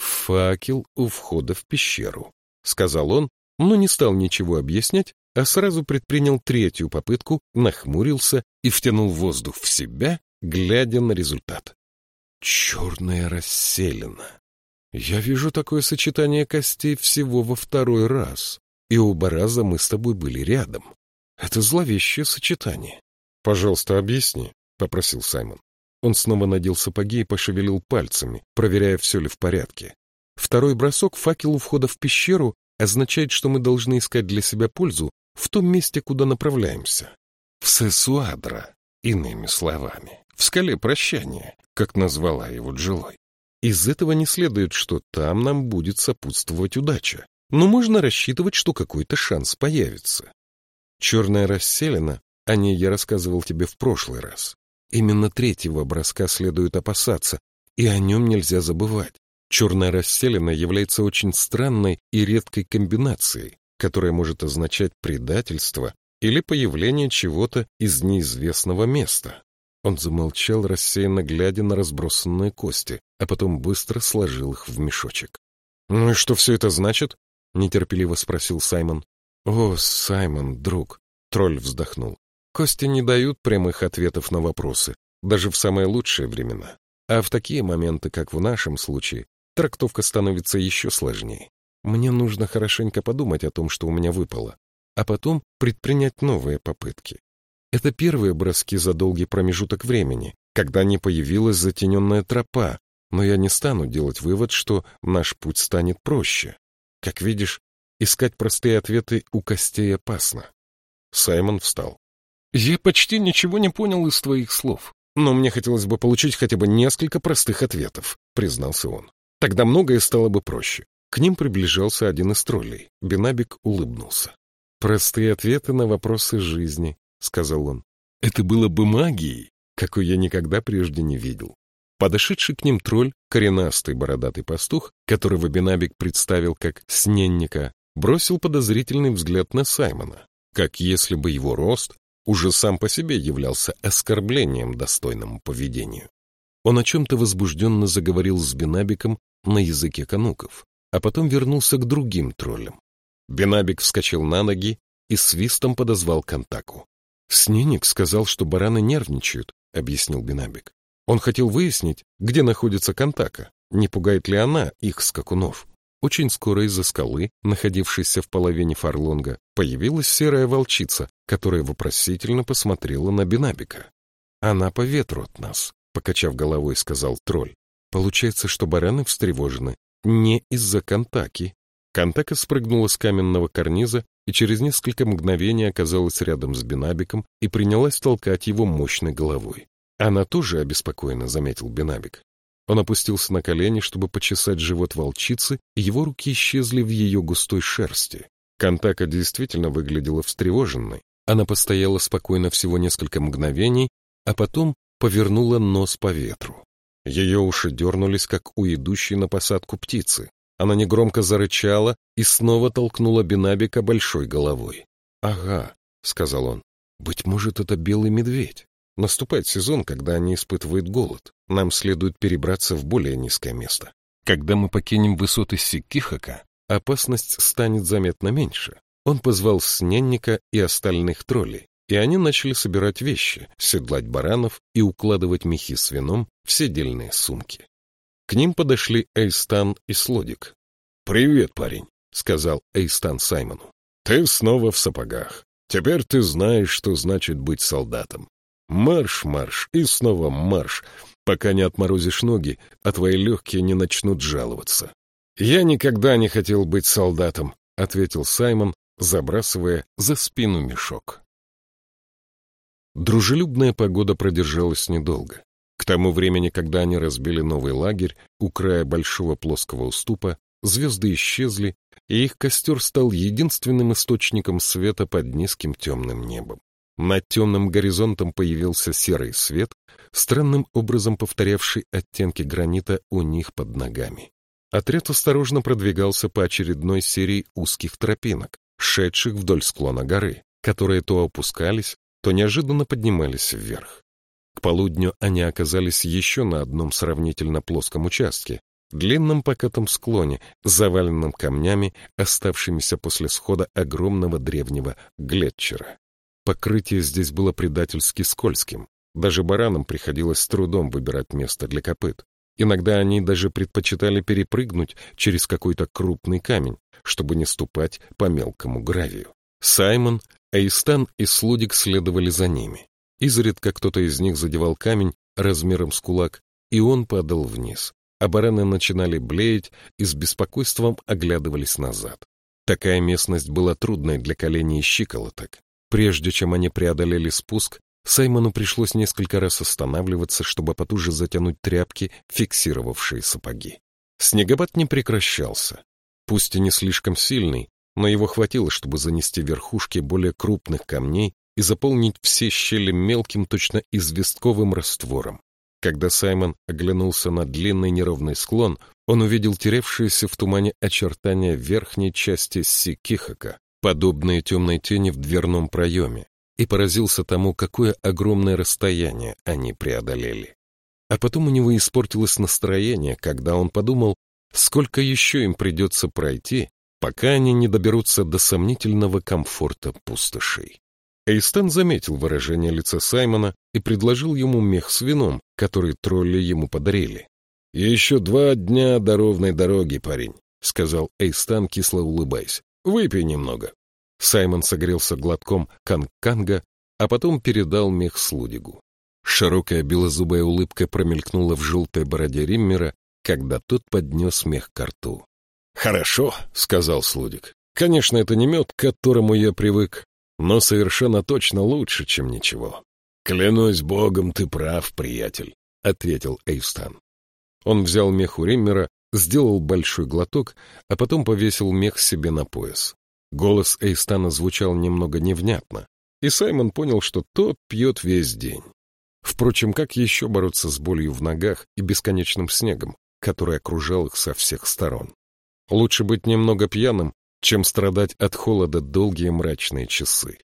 «Факел у входа в пещеру», — сказал он, но не стал ничего объяснять, а сразу предпринял третью попытку, нахмурился и втянул воздух в себя, глядя на результат. «Черная расселена. Я вижу такое сочетание костей всего во второй раз, и оба раза мы с тобой были рядом. Это зловещее сочетание». «Пожалуйста, объясни», — попросил Саймон. Он снова надел сапоги и пошевелил пальцами, проверяя, все ли в порядке. Второй бросок факелу входа в пещеру означает, что мы должны искать для себя пользу в том месте, куда направляемся. В Сесуадра, иными словами, в скале прощания, как назвала его Джилой. Из этого не следует, что там нам будет сопутствовать удача, но можно рассчитывать, что какой-то шанс появится. Черная расселена, о ней я рассказывал тебе в прошлый раз. Именно третьего броска следует опасаться, и о нем нельзя забывать. Черная расселена является очень странной и редкой комбинацией, которая может означать предательство или появление чего-то из неизвестного места. Он замолчал, рассеянно глядя на разбросанные кости, а потом быстро сложил их в мешочек. «Ну и что все это значит?» — нетерпеливо спросил Саймон. «О, Саймон, друг!» — тролль вздохнул. «Кости не дают прямых ответов на вопросы, даже в самые лучшие времена. А в такие моменты, как в нашем случае, трактовка становится еще сложнее. Мне нужно хорошенько подумать о том, что у меня выпало, а потом предпринять новые попытки. Это первые броски за долгий промежуток времени, когда не появилась затененная тропа, но я не стану делать вывод, что наш путь станет проще. Как видишь, искать простые ответы у костей опасно». Саймон встал. «Я почти ничего не понял из твоих слов, но мне хотелось бы получить хотя бы несколько простых ответов», — признался он. «Тогда многое стало бы проще». К ним приближался один из троллей. Бинабик улыбнулся. «Простые ответы на вопросы жизни», — сказал он. «Это было бы магией, какой я никогда прежде не видел. Подошедший к ним тролль, коренастый бородатый пастух, которого Бенабик представил как сненника, бросил подозрительный взгляд на Саймона, как если бы его рост уже сам по себе являлся оскорблением достойному поведению. Он о чем-то возбужденно заговорил с Бенабиком на языке кануков, а потом вернулся к другим троллям. Бенабик вскочил на ноги и свистом подозвал Кантаку. «Сненник сказал, что бараны нервничают», — объяснил Бенабик. «Он хотел выяснить, где находится Кантака, не пугает ли она их скакунов». Очень скоро из-за скалы, находившейся в половине фарлонга, появилась серая волчица, которая вопросительно посмотрела на Бенабика. «Она по ветру от нас», — покачав головой, сказал тролль. «Получается, что бараны встревожены не из-за Кантаки». Кантака спрыгнула с каменного карниза и через несколько мгновений оказалась рядом с Бенабиком и принялась толкать его мощной головой. «Она тоже обеспокоена», — заметил Бенабик. Он опустился на колени, чтобы почесать живот волчицы, и его руки исчезли в ее густой шерсти. Кантака действительно выглядела встревоженной. Она постояла спокойно всего несколько мгновений, а потом повернула нос по ветру. Ее уши дернулись, как у идущей на посадку птицы. Она негромко зарычала и снова толкнула Бенабика большой головой. «Ага», — сказал он, — «быть может, это белый медведь. Наступает сезон, когда они испытывают голод. Нам следует перебраться в более низкое место. Когда мы покинем высоты Сиккихака, опасность станет заметно меньше». Он позвал сненника и остальных троллей, и они начали собирать вещи, седлать баранов и укладывать мехи с вином в седельные сумки. К ним подошли Эйстан и Слодик. «Привет, парень», — сказал Эйстан Саймону. «Ты снова в сапогах. Теперь ты знаешь, что значит быть солдатом. Марш, марш и снова марш, пока не отморозишь ноги, а твои легкие не начнут жаловаться». «Я никогда не хотел быть солдатом», — ответил Саймон, забрасывая за спину мешок. Дружелюбная погода продержалась недолго. К тому времени, когда они разбили новый лагерь у края большого плоского уступа, звезды исчезли, и их костер стал единственным источником света под низким темным небом. Над темным горизонтом появился серый свет, странным образом повторявший оттенки гранита у них под ногами. Отряд осторожно продвигался по очередной серии узких тропинок, шедших вдоль склона горы, которые то опускались, то неожиданно поднимались вверх. К полудню они оказались еще на одном сравнительно плоском участке, длинном покатом склоне, заваленном камнями, оставшимися после схода огромного древнего глетчера. Покрытие здесь было предательски скользким. Даже баранам приходилось с трудом выбирать место для копыт. Иногда они даже предпочитали перепрыгнуть через какой-то крупный камень, чтобы не ступать по мелкому гравию. Саймон, Эйстан и Слодик следовали за ними. Изредка кто-то из них задевал камень размером с кулак, и он падал вниз, а бараны начинали блеять и с беспокойством оглядывались назад. Такая местность была трудной для коленей и щиколоток. Прежде чем они преодолели спуск, Саймону пришлось несколько раз останавливаться, чтобы потуже затянуть тряпки, фиксировавшие сапоги. Снегопад не прекращался. Пусть и не слишком сильный, но его хватило, чтобы занести верхушки более крупных камней и заполнить все щели мелким, точно известковым раствором. Когда Саймон оглянулся на длинный неровный склон, он увидел терявшиеся в тумане очертания верхней части Сиккихака, подобные темной тени в дверном проеме, и поразился тому, какое огромное расстояние они преодолели. А потом у него испортилось настроение, когда он подумал, сколько еще им придется пройти, пока они не доберутся до сомнительного комфорта пустошей. Эйстан заметил выражение лица Саймона и предложил ему мех с вином, который тролли ему подарили. «Еще 2 дня до ровной дороги, парень», — сказал Эйстан, кисло улыбаясь. «Выпей немного». Саймон согрелся глотком канг-канга, а потом передал мех Слодигу. Широкая белозубая улыбка промелькнула в желтой бороде Риммера, когда тот поднес мех ко рту. «Хорошо», — сказал Слодик. «Конечно, это не мед, к которому я привык, но совершенно точно лучше, чем ничего». «Клянусь богом, ты прав, приятель», — ответил Эйстан. Он взял мех у Риммера, сделал большой глоток, а потом повесил мех себе на пояс. Голос Эйстана звучал немного невнятно, и Саймон понял, что тот пьет весь день. В Впрочем, как еще бороться с болью в ногах и бесконечным снегом, который окружал их со всех сторон? Лучше быть немного пьяным, чем страдать от холода долгие мрачные часы.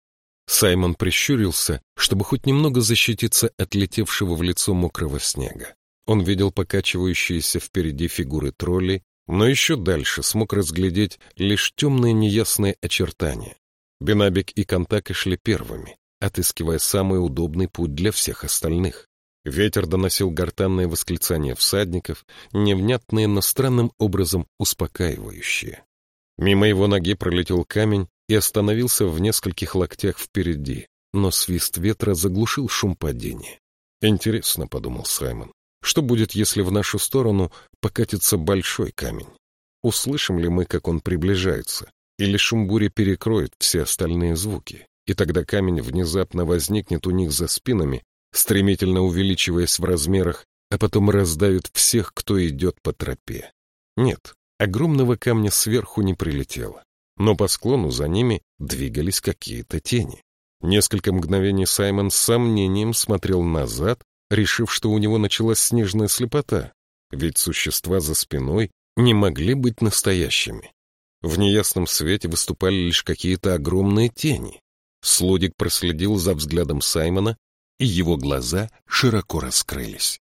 Саймон прищурился, чтобы хоть немного защититься от летевшего в лицо мокрого снега. Он видел покачивающиеся впереди фигуры троллей, но еще дальше смог разглядеть лишь темные неясные очертания. Бенабик и Кантака шли первыми, отыскивая самый удобный путь для всех остальных. Ветер доносил гортанные восклицания всадников, невнятные, но странным образом успокаивающие. Мимо его ноги пролетел камень и остановился в нескольких локтях впереди, но свист ветра заглушил шум падения. «Интересно», — подумал Саймон, — «что будет, если в нашу сторону покатится большой камень? Услышим ли мы, как он приближается, или шум бури перекроет все остальные звуки, и тогда камень внезапно возникнет у них за спинами, стремительно увеличиваясь в размерах, а потом раздавит всех, кто идет по тропе?» Нет, огромного камня сверху не прилетело, но по склону за ними двигались какие-то тени. Несколько мгновений Саймон с сомнением смотрел назад, решив, что у него началась снежная слепота, ведь существа за спиной не могли быть настоящими. В неясном свете выступали лишь какие-то огромные тени. Слудик проследил за взглядом Саймона, и его глаза широко раскрылись.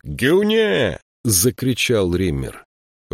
«Гюне!» — закричал Риммер.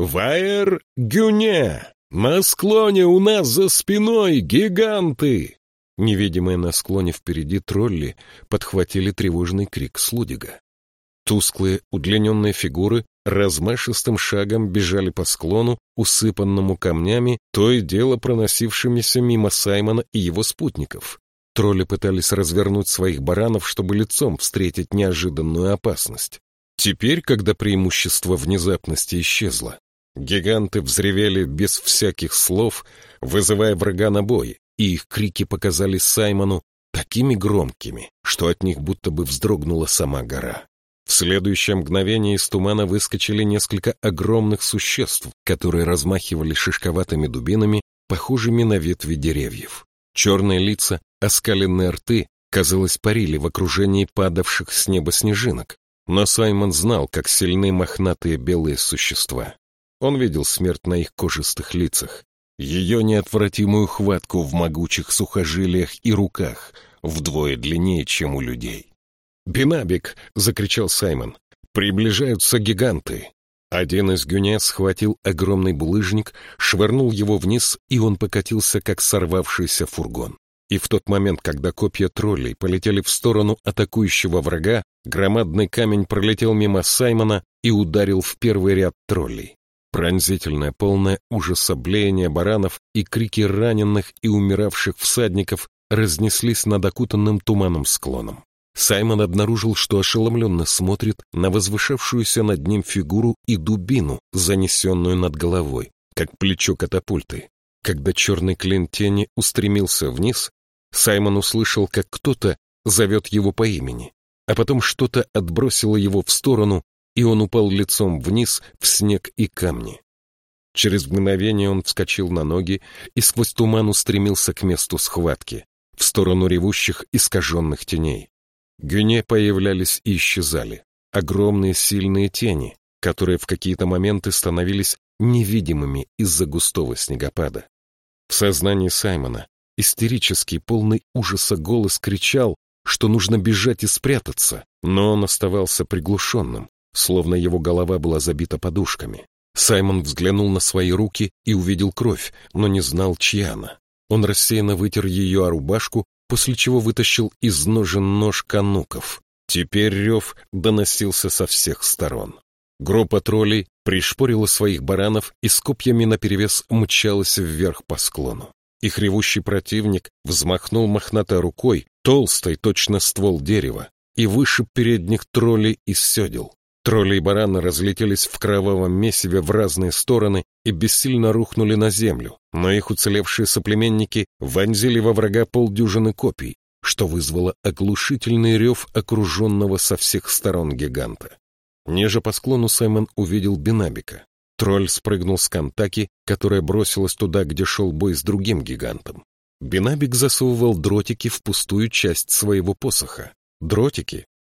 «Ваер Гюне! На склоне у нас за спиной гиганты!» Невидимые на склоне впереди тролли подхватили тревожный крик Слудига. Тусклые, удлиненные фигуры размашистым шагом бежали по склону, усыпанному камнями, то и дело проносившимися мимо Саймона и его спутников. Тролли пытались развернуть своих баранов, чтобы лицом встретить неожиданную опасность. Теперь, когда преимущество внезапности исчезло, гиганты взревели без всяких слов, вызывая врага на бой, и их крики показались Саймону такими громкими, что от них будто бы вздрогнула сама гора. В следующее мгновение из тумана выскочили несколько огромных существ, которые размахивали шишковатыми дубинами, похожими на ветви деревьев. Черные лица, оскаленные рты, казалось, парили в окружении падавших с неба снежинок. Но Саймон знал, как сильны мохнатые белые существа. Он видел смерть на их кожистых лицах, ее неотвратимую хватку в могучих сухожилиях и руках, вдвое длиннее, чем у людей. «Бенабик!» — закричал Саймон. «Приближаются гиганты!» Один из гюне схватил огромный булыжник, швырнул его вниз, и он покатился, как сорвавшийся фургон. И в тот момент, когда копья троллей полетели в сторону атакующего врага, громадный камень пролетел мимо Саймона и ударил в первый ряд троллей. Пронзительное, полное ужаса блеяние баранов и крики раненых и умиравших всадников разнеслись над окутанным туманом склоном. Саймон обнаружил, что ошеломленно смотрит на возвышавшуюся над ним фигуру и дубину, занесенную над головой, как плечо катапульты. Когда черный клин тени устремился вниз, Саймон услышал, как кто-то зовет его по имени, а потом что-то отбросило его в сторону, и он упал лицом вниз в снег и камни. Через мгновение он вскочил на ноги и сквозь туман устремился к месту схватки, в сторону ревущих искаженных теней. Гюне появлялись и исчезали, огромные сильные тени, которые в какие-то моменты становились невидимыми из-за густого снегопада. В сознании Саймона истерический, полный ужаса голос кричал, что нужно бежать и спрятаться, но он оставался приглушенным, словно его голова была забита подушками. Саймон взглянул на свои руки и увидел кровь, но не знал, чья она. Он рассеянно вытер ее о рубашку, после чего вытащил из ножен нож кануков. Теперь рев доносился со всех сторон. Группа троллей пришпорила своих баранов и с копьями наперевес мчалась вверх по склону. Их ревущий противник взмахнул мохнатой рукой, толстой, точно ствол дерева, и вышиб передних троллей из седел. Тролли и бараны разлетелись в кровавом месиве в разные стороны и бессильно рухнули на землю, но их уцелевшие соплеменники вонзили во врага полдюжины копий, что вызвало оглушительный рев окруженного со всех сторон гиганта. Ниже по склону Саймон увидел Бенабика. Тролль спрыгнул с Кантаки, которая бросилась туда, где шел бой с другим гигантом. Бенабик засовывал дротики в пустую часть своего посоха. Дротики,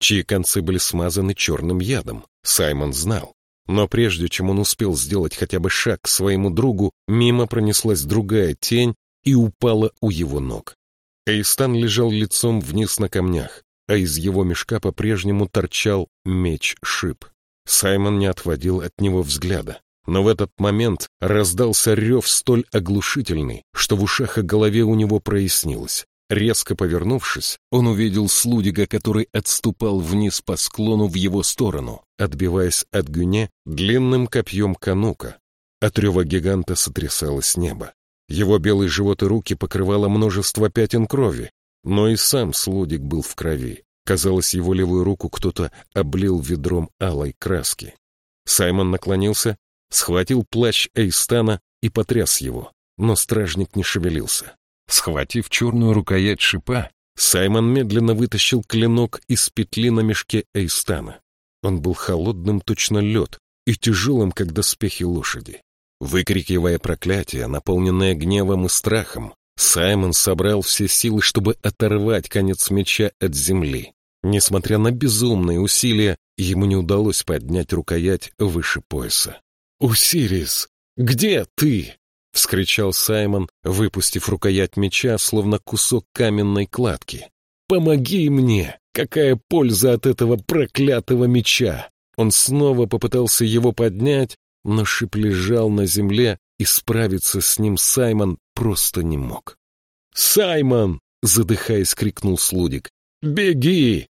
чьи концы были смазаны черным ядом. Саймон знал. Но прежде чем он успел сделать хотя бы шаг к своему другу, мимо пронеслась другая тень и упала у его ног. Эйстан лежал лицом вниз на камнях, а из его мешка по-прежнему торчал меч-шип. Саймон не отводил от него взгляда. Но в этот момент раздался рев столь оглушительный, что в ушах и голове у него прояснилось. Резко повернувшись, он увидел Слудига, который отступал вниз по склону в его сторону, отбиваясь от Гюне длинным копьем канука. От рева гиганта сотрясалось небо. Его белый живот и руки покрывало множество пятен крови, но и сам Слудиг был в крови. Казалось, его левую руку кто-то облил ведром алой краски. Саймон наклонился, схватил плащ Эйстана и потряс его, но стражник не шевелился. Схватив черную рукоять шипа, Саймон медленно вытащил клинок из петли на мешке Эйстана. Он был холодным, точно лед, и тяжелым, как доспехи лошади. Выкрикивая проклятие, наполненное гневом и страхом, Саймон собрал все силы, чтобы оторвать конец меча от земли. Несмотря на безумные усилия, ему не удалось поднять рукоять выше пояса. «Осирис, где ты?» — вскричал Саймон, выпустив рукоять меча, словно кусок каменной кладки. «Помоги мне! Какая польза от этого проклятого меча!» Он снова попытался его поднять, но шип лежал на земле, и справиться с ним Саймон просто не мог. «Саймон!» — задыхаясь, крикнул Слудик. «Беги!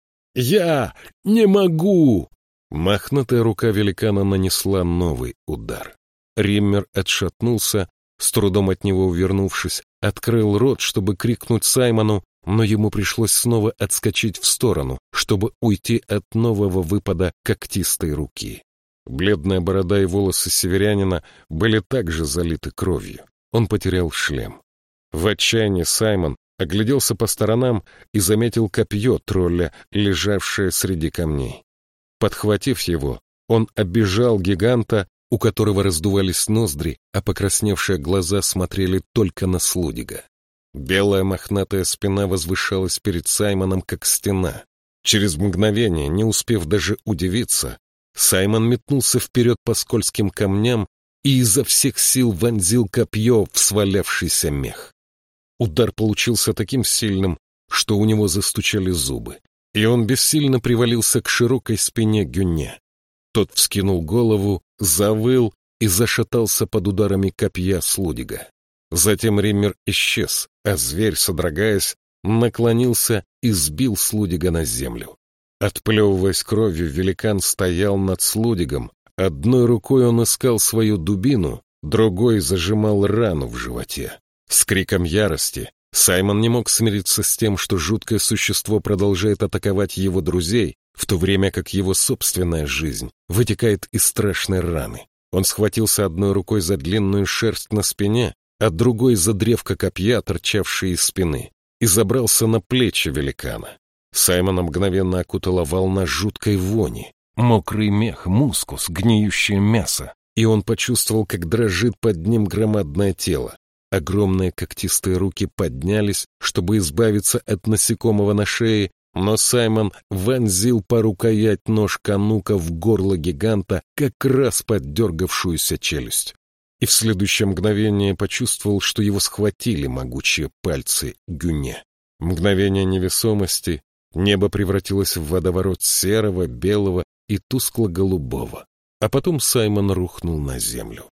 Я не могу!» Мохнатая рука великана нанесла новый удар. Риммер отшатнулся, с трудом от него увернувшись, открыл рот, чтобы крикнуть Саймону, но ему пришлось снова отскочить в сторону, чтобы уйти от нового выпада когтистой руки. Бледная борода и волосы северянина были также залиты кровью. Он потерял шлем. В отчаянии Саймон огляделся по сторонам и заметил копье тролля, лежавшее среди камней. Подхватив его, он оббежал гиганта, у которого раздувались ноздри, а покрасневшие глаза смотрели только на Слудига. Белая мохнатая спина возвышалась перед Саймоном, как стена. Через мгновение, не успев даже удивиться, Саймон метнулся вперед по скользким камням и изо всех сил вонзил копье в свалявшийся мех. Удар получился таким сильным, что у него застучали зубы, и он бессильно привалился к широкой спине Гюне. Тот вскинул голову, завыл и зашатался под ударами копья Слудига. Затем Риммер исчез, а зверь, содрогаясь, наклонился и сбил Слудига на землю. Отплевываясь кровью, великан стоял над Слудигом. Одной рукой он искал свою дубину, другой зажимал рану в животе. С криком ярости Саймон не мог смириться с тем, что жуткое существо продолжает атаковать его друзей, в то время как его собственная жизнь вытекает из страшной раны. Он схватился одной рукой за длинную шерсть на спине, а другой за древко копья, торчавшее из спины, и забрался на плечи великана. Саймона мгновенно окутала волна жуткой вони. Мокрый мех, мускус, гниющее мясо. И он почувствовал, как дрожит под ним громадное тело. Огромные когтистые руки поднялись, чтобы избавиться от насекомого на шее, но Саймон вонзил по рукоять нож канука в горло гиганта, как раз под дергавшуюся челюсть. И в следующее мгновение почувствовал, что его схватили могучие пальцы Гюне. Мгновение невесомости, небо превратилось в водоворот серого, белого и тускло-голубого, а потом Саймон рухнул на землю.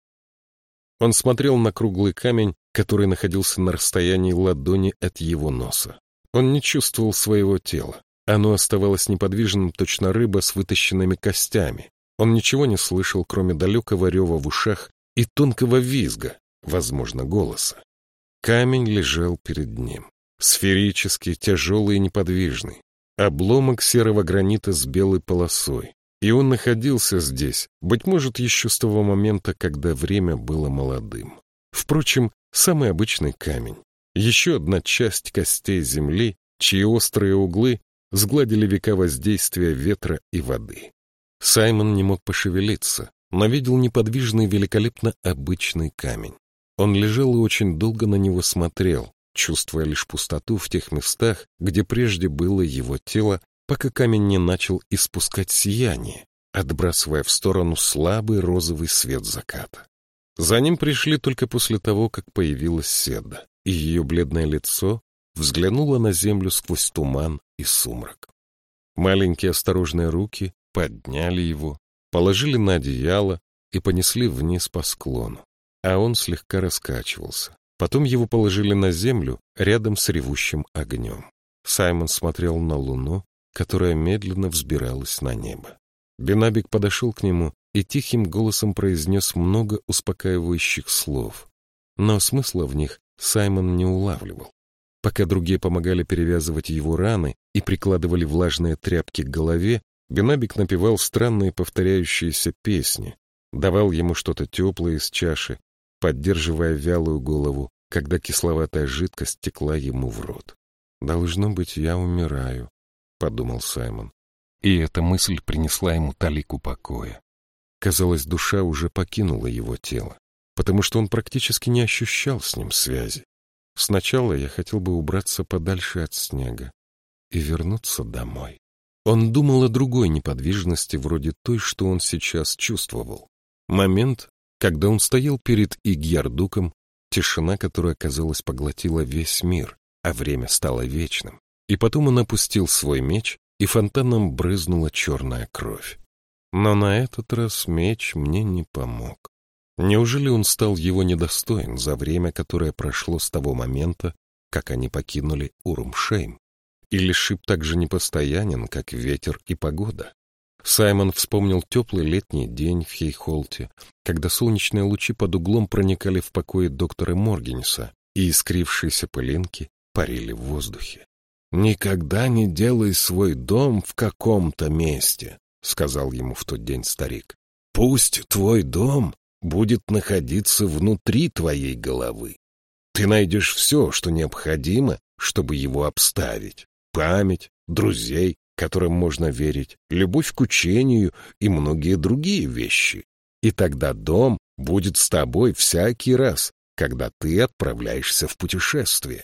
Он смотрел на круглый камень, который находился на расстоянии ладони от его носа. Он не чувствовал своего тела. Оно оставалось неподвижным, точно рыба с вытащенными костями. Он ничего не слышал, кроме далекого рева в ушах и тонкого визга, возможно, голоса. Камень лежал перед ним, сферический, тяжелый и неподвижный. Обломок серого гранита с белой полосой. И он находился здесь, быть может, еще с того момента, когда время было молодым. Впрочем, самый обычный камень. Еще одна часть костей земли, чьи острые углы сгладили века воздействия ветра и воды. Саймон не мог пошевелиться, но видел неподвижный, великолепно обычный камень. Он лежал и очень долго на него смотрел, чувствуя лишь пустоту в тех местах, где прежде было его тело, пока камень не начал испускать сияние, отбрасывая в сторону слабый розовый свет заката. За ним пришли только после того, как появилась Седа, и ее бледное лицо взглянуло на землю сквозь туман и сумрак. Маленькие осторожные руки подняли его, положили на одеяло и понесли вниз по склону, а он слегка раскачивался. Потом его положили на землю рядом с ревущим огнем. Саймон смотрел на луну, которая медленно взбиралась на небо. Бенабик подошел к нему и тихим голосом произнес много успокаивающих слов, но смысла в них Саймон не улавливал. Пока другие помогали перевязывать его раны и прикладывали влажные тряпки к голове, Бенабик напевал странные повторяющиеся песни, давал ему что-то теплое из чаши, поддерживая вялую голову, когда кисловатая жидкость текла ему в рот. «Должно быть, я умираю», — подумал Саймон. И эта мысль принесла ему талику покоя. Казалось, душа уже покинула его тело, потому что он практически не ощущал с ним связи. Сначала я хотел бы убраться подальше от снега и вернуться домой. Он думал о другой неподвижности, вроде той, что он сейчас чувствовал. Момент, когда он стоял перед Игьярдуком, тишина, которая, казалось, поглотила весь мир, а время стало вечным. И потом он опустил свой меч, и фонтаном брызнула черная кровь. Но на этот раз меч мне не помог. Неужели он стал его недостоин за время, которое прошло с того момента, как они покинули Урумшейм? Или шип так же непостоянен, как ветер и погода? Саймон вспомнил теплый летний день в Хейхолте, когда солнечные лучи под углом проникали в покои доктора Моргенса, и искрившиеся пылинки парили в воздухе. «Никогда не делай свой дом в каком-то месте», — сказал ему в тот день старик. «Пусть твой дом будет находиться внутри твоей головы. Ты найдешь все, что необходимо, чтобы его обставить. Память, друзей, которым можно верить, любовь к учению и многие другие вещи. И тогда дом будет с тобой всякий раз, когда ты отправляешься в путешествие».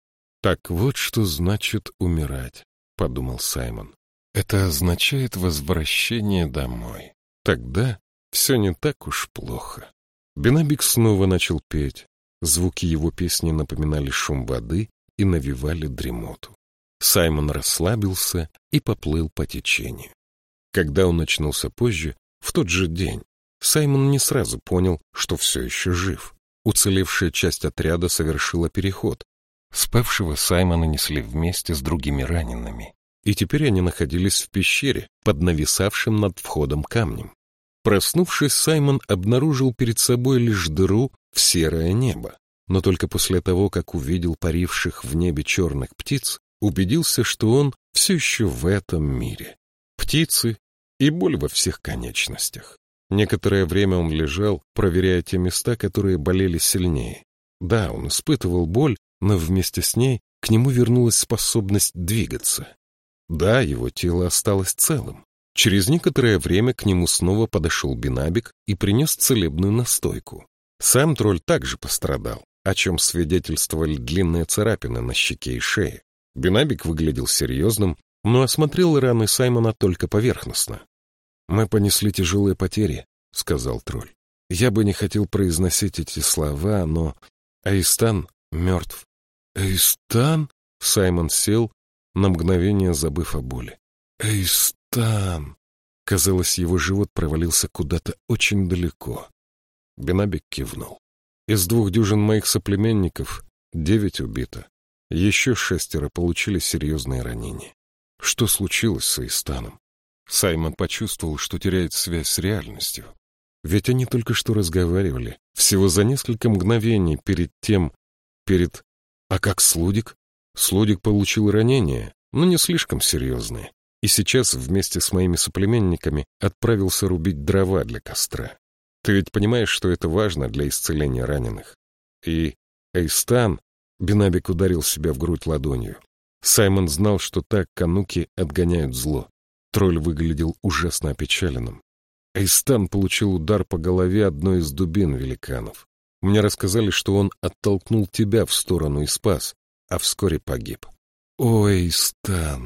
«Так вот что значит умирать», — подумал Саймон. «Это означает возвращение домой. Тогда все не так уж плохо». Бенабик снова начал петь. Звуки его песни напоминали шум воды и навевали дремоту. Саймон расслабился и поплыл по течению. Когда он очнулся позже, в тот же день, Саймон не сразу понял, что все еще жив. Уцелевшая часть отряда совершила переход. Спавшего Саймона несли вместе с другими ранеными, и теперь они находились в пещере под нависавшим над входом камнем. Проснувшись, Саймон обнаружил перед собой лишь дыру в серое небо, но только после того, как увидел паривших в небе черных птиц, убедился, что он все еще в этом мире. Птицы и боль во всех конечностях. Некоторое время он лежал, проверяя те места, которые болели сильнее. Да, он испытывал боль, но вместе с ней к нему вернулась способность двигаться. Да, его тело осталось целым. Через некоторое время к нему снова подошел Бенабик и принес целебную настойку. Сам тролль также пострадал, о чем свидетельствовали длинные царапины на щеке и шее. Бенабик выглядел серьезным, но осмотрел раны Саймона только поверхностно. «Мы понесли тяжелые потери», — сказал тролль. «Я бы не хотел произносить эти слова, но Аистан мертв». «Эйстан?» — Саймон сел, на мгновение забыв о боли. «Эйстан!» Казалось, его живот провалился куда-то очень далеко. Бенабик кивнул. «Из 2 дюжин моих соплеменников 9 убито. Еще 6 получили серьезные ранения. Что случилось с Эйстаном?» Саймон почувствовал, что теряет связь с реальностью. Ведь они только что разговаривали, всего за несколько мгновений перед... А как Слудик? Слудик получил ранение, но не слишком серьезное, и сейчас вместе с моими соплеменниками отправился рубить дрова для костра. Ты ведь понимаешь, что это важно для исцеления раненых? И Эйстан... Бенабик ударил себя в грудь ладонью. Саймон знал, что так кануки отгоняют зло. Тролль выглядел ужасно опечаленным. Эйстан получил удар по голове одной из дубин великанов. Мне рассказали, что он оттолкнул тебя в сторону и спас, а вскоре погиб. «О, Эйстан!» —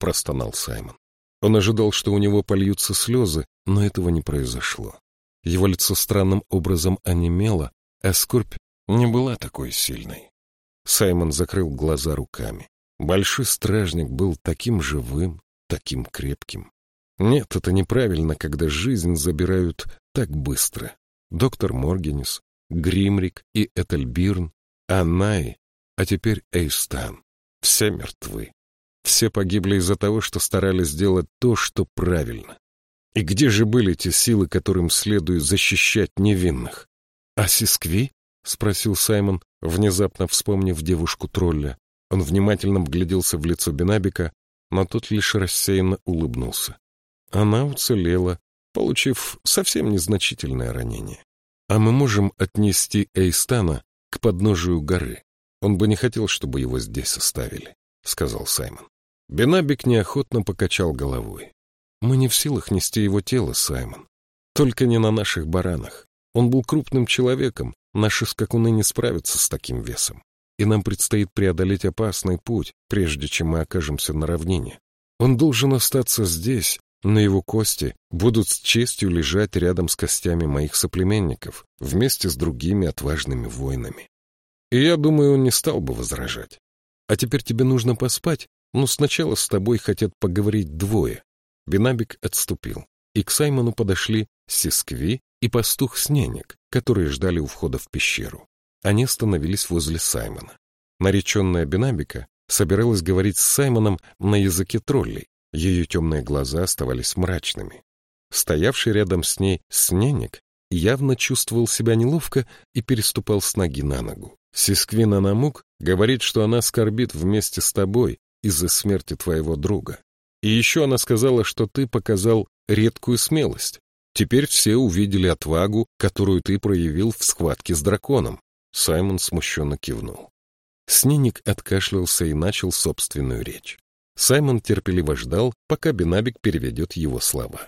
простонал Саймон. Он ожидал, что у него польются слезы, но этого не произошло. Его лицо странным образом онемело, а скорбь не была такой сильной. Саймон закрыл глаза руками. Большой стражник был таким живым, таким крепким. Нет, это неправильно, когда жизнь забирают так быстро. Доктор Моргенис, Гримрик и Этельбирн, Анай, а теперь Эйстан. Все мертвы. Все погибли из-за того, что старались сделать то, что правильно. И где же были те силы, которым следует защищать невинных? — А Сискви? — спросил Саймон, внезапно вспомнив девушку-тролля. Он внимательно вгляделся в лицо Бенабика, но тот лишь рассеянно улыбнулся. Она уцелела, получив совсем незначительное ранение. А мы можем отнести Эйстана к подножию горы. Он бы не хотел, чтобы его здесь оставили, — сказал Саймон. Бенабик неохотно покачал головой. Мы не в силах нести его тело, Саймон. Только не на наших баранах. Он был крупным человеком, наши скакуны не справятся с таким весом. И нам предстоит преодолеть опасный путь, прежде чем мы окажемся на равнине. Он должен остаться здесь, но его кости будут с честью лежать рядом с костями моих соплеменников, вместе с другими отважными воинами. И я думаю, он не стал бы возражать. А теперь тебе нужно поспать, но сначала с тобой хотят поговорить двое. Бенабик отступил, и к Саймону подошли Сискви и пастух Сненик, которые ждали у входа в пещеру. Они остановились возле Саймона. Нареченная Бенабика собиралась говорить с Саймоном на языке троллей. Ее темные глаза оставались мрачными. Стоявший рядом с ней Сненик явно чувствовал себя неловко и переступал с ноги на ногу. Сисквина Намук говорит, что она скорбит вместе с тобой из-за смерти твоего друга. И еще она сказала, что ты показал редкую смелость. Теперь все увидели отвагу, которую ты проявил в схватке с драконом. Саймон смущенно кивнул. Сненик откашлялся и начал собственную речь. Саймон терпеливо ждал, пока Бенабик переведет его слова.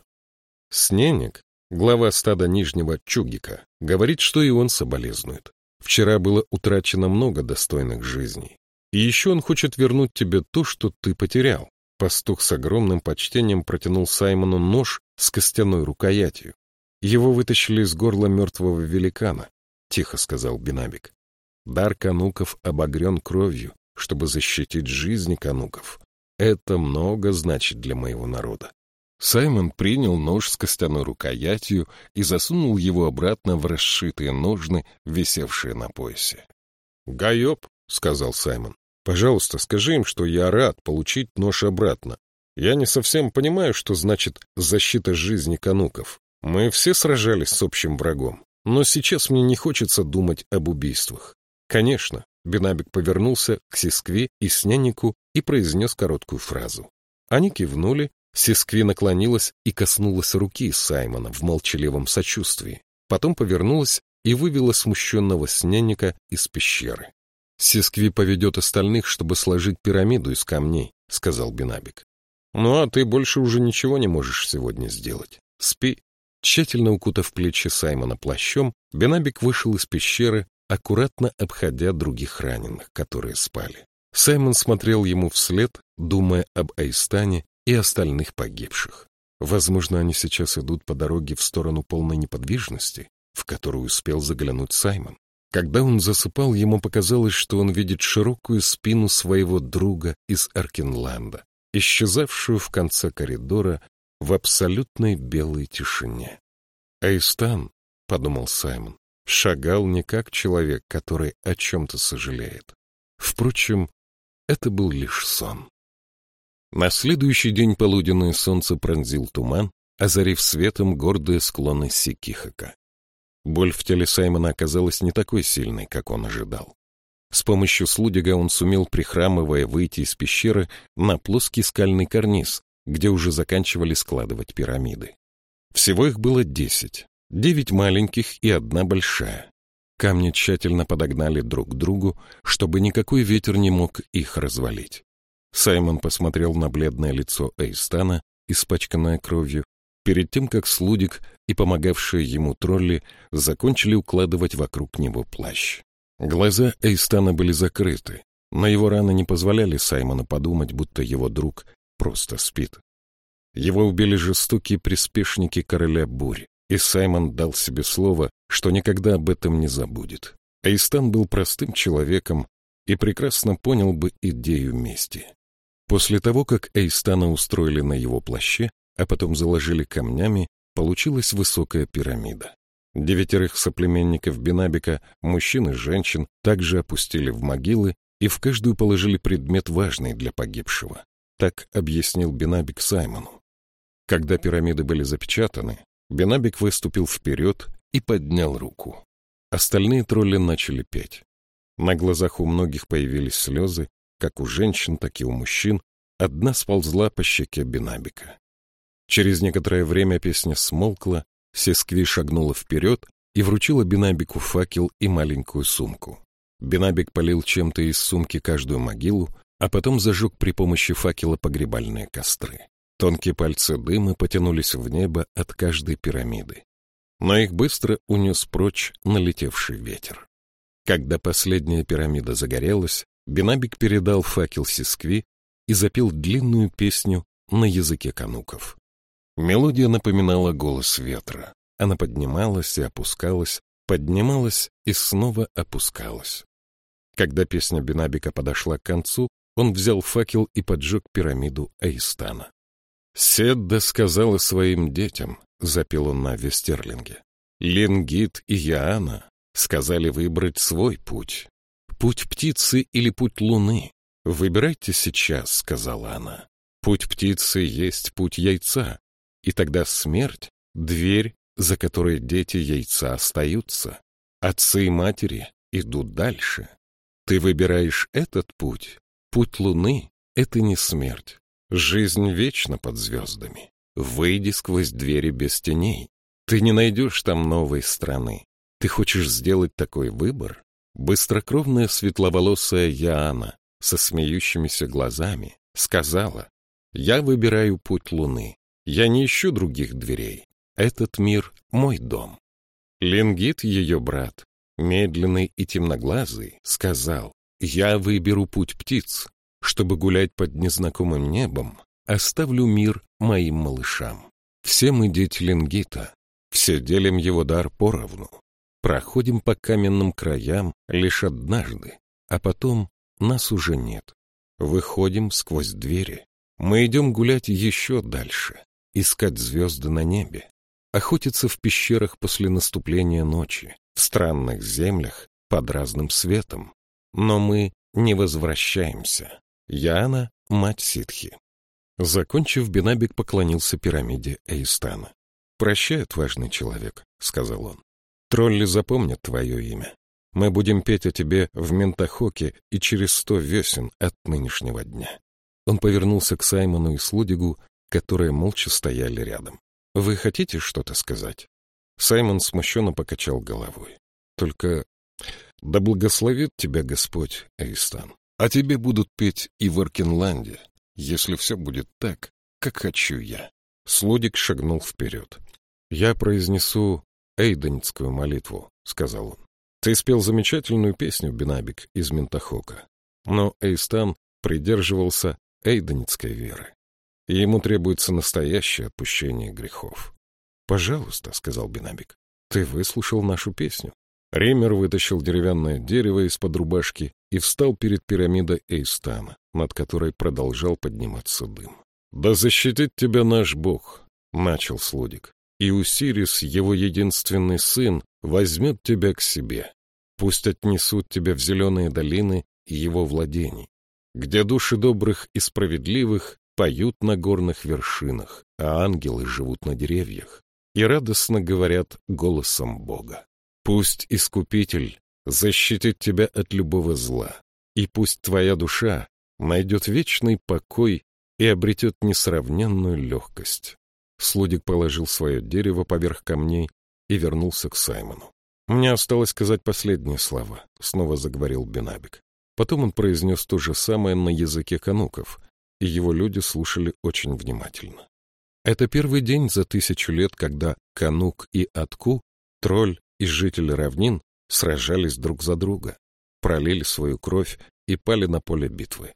Сненик, глава стада Нижнего Чугика, говорит, что и он соболезнует. Вчера было утрачено много достойных жизней. И еще он хочет вернуть тебе то, что ты потерял. Пастух с огромным почтением протянул Саймону нож с костяной рукоятью. Его вытащили из горла мертвого великана, — тихо сказал Бенабик. Дар кануков обогрен кровью, чтобы защитить жизни кануков. Это много значит для моего народа. Саймон принял нож с костяной рукоятью и засунул его обратно в расшитые ножны, висевшие на поясе. — Гайоп, — сказал Саймон, — пожалуйста, скажи им, что я рад получить нож обратно. Я не совсем понимаю, что значит защита жизни кануков. Мы все сражались с общим врагом, но сейчас мне не хочется думать об убийствах. Конечно, Бенабик повернулся к Сискви и Сненнику и произнес короткую фразу. Они кивнули, Сискви наклонилась и коснулась руки Саймона в молчаливом сочувствии. Потом повернулась и вывела смущенного Сненника из пещеры. «Сискви поведет остальных, чтобы сложить пирамиду из камней», — сказал Бенабик. «Ну, а ты больше уже ничего не можешь сегодня сделать. Спи». Тщательно укутав плечи Саймона плащом, Бенабик вышел из пещеры, аккуратно обходя других раненых, которые спали. Саймон смотрел ему вслед, думая об Эйстане и остальных погибших. Возможно, они сейчас идут по дороге в сторону полной неподвижности, в которую успел заглянуть Саймон. Когда он засыпал, ему показалось, что он видит широкую спину своего друга из Аркенланда, исчезавшую в конце коридора в абсолютной белой тишине. «Эйстан», — подумал Саймон, — шагал не как человек, который о чем-то сожалеет. Впрочем, это был лишь сон. На следующий день полуденное солнце пронзил туман, озарив светом гордые склоны Сикихака. Боль в теле Саймона оказалась не такой сильной, как он ожидал. С помощью слудига он сумел, прихрамывая, выйти из пещеры на плоский скальный карниз, где уже заканчивали складывать пирамиды. Всего их было 10, 9 маленьких и 1 большая. Камни тщательно подогнали друг к другу, чтобы никакой ветер не мог их развалить. Саймон посмотрел на бледное лицо Эйстана, испачканное кровью, перед тем, как слудик и помогавшие ему тролли закончили укладывать вокруг него плащ. Глаза Эйстана были закрыты, но его раны не позволяли Саймону подумать, будто его друг просто спит. Его убили жестокие приспешники короля бурь, и Саймон дал себе слово, что никогда об этом не забудет. Эйстан был простым человеком и прекрасно понял бы идею мести. После того, как Эйстана устроили на его плаще, а потом заложили камнями, получилась высокая пирамида. 9 соплеменников Бинабика, мужчин и женщин, также опустили в могилы и в каждую положили предмет важный для погибшего. Так объяснил Бинабик Саймону. Когда пирамиды были запечатаны, Бинабик выступил вперед и поднял руку. Остальные тролли начали петь. На глазах у многих появились слезы, как у женщин, так и у мужчин. Одна сползла по щеке Бинабика. Через некоторое время песня смолкла, Сескви шагнула вперед и вручила Бинабику факел и маленькую сумку. Бинабик полил чем-то из сумки каждую могилу, а потом зажег при помощи факела погребальные костры. Тонкие пальцы дыма потянулись в небо от каждой пирамиды. Но их быстро унес прочь налетевший ветер. Когда последняя пирамида загорелась, Бинабик передал факел Сескви и запел длинную песню на языке кануков. Мелодия напоминала голос ветра. Она поднималась и опускалась, поднималась и снова опускалась. Когда песня Бинабика подошла к концу, он взял факел и поджег пирамиду Эйстана. «Седда сказала своим детям», — запел он на вестерлинге. «Ленгит и Яана сказали выбрать свой путь. Путь птицы или путь луны? Выбирайте сейчас», — сказала она. «Путь птицы есть путь яйца, и тогда смерть — дверь, за которой дети яйца остаются. Отцы и матери идут дальше. Ты выбираешь этот путь. Путь луны — это не смерть. Жизнь вечна под звездами. Выйди сквозь двери без теней. Ты не найдешь там новой страны. Ты хочешь сделать такой выбор?» Быстрокровная светловолосая Яана со смеющимися глазами сказала: «Я выбираю путь луны. Я не ищу других дверей. Этот мир — мой дом». Ленгит, ее брат, медленный и темноглазый, сказал: «Я выберу путь птиц. Чтобы гулять под незнакомым небом, оставлю мир моим малышам. Все мы дети Ленгита, все делим его дар поровну. Проходим по каменным краям лишь однажды, а потом нас уже нет. Выходим сквозь двери. Мы идем гулять еще дальше, искать звезды на небе, охотиться в пещерах после наступления ночи, в странных землях под разным светом. Но мы не возвращаемся. Яана — мать ситхи». Закончив, Бинабик поклонился пирамиде Эйстана. «Прощай, отважный человек», — сказал он. «Тролли запомнят твое имя. Мы будем петь о тебе в Ментахоке и через 100 весен от нынешнего дня». Он повернулся к Саймону и Слудигу, которые молча стояли рядом. «Вы хотите что-то сказать?» Саймон смущенно покачал головой. «Только да благословит тебя Господь, Эйстан. А тебе будут петь и в Аркенланде, если все будет так, как хочу я». Слудик шагнул вперед. «Я произнесу эйденитскую молитву», — сказал он. «Ты спел замечательную песню, Бинабик, из Ментахока. Но Эйстан придерживался эйденитской веры, и ему требуется настоящее отпущение грехов». «Пожалуйста», — сказал Бинабик, — «ты выслушал нашу песню». Ример вытащил деревянное дерево из-под рубашки и встал перед пирамидой Эйстана, над которой продолжал подниматься дым. «Да защитит тебя наш Бог», — начал Слудик, «и Усирис, его единственный сын, возьмет тебя к себе. Пусть отнесут тебя в зеленые долины его владений, где души добрых и справедливых поют на горных вершинах, а ангелы живут на деревьях и радостно говорят голосом Бога. Пусть Искупитель защитит тебя от любого зла, и пусть твоя душа найдет вечный покой и обретет несравненную легкость». Слудик положил свое дерево поверх камней и вернулся к Саймону. «Мне осталось сказать последние слова», — снова заговорил Бинабик. Потом он произнес то же самое на языке кануков, и его люди слушали очень внимательно. Это первый день за 1000 лет, когда Канук и Атку, тролль и жители равнин, сражались друг за друга, пролили свою кровь и пали на поле битвы.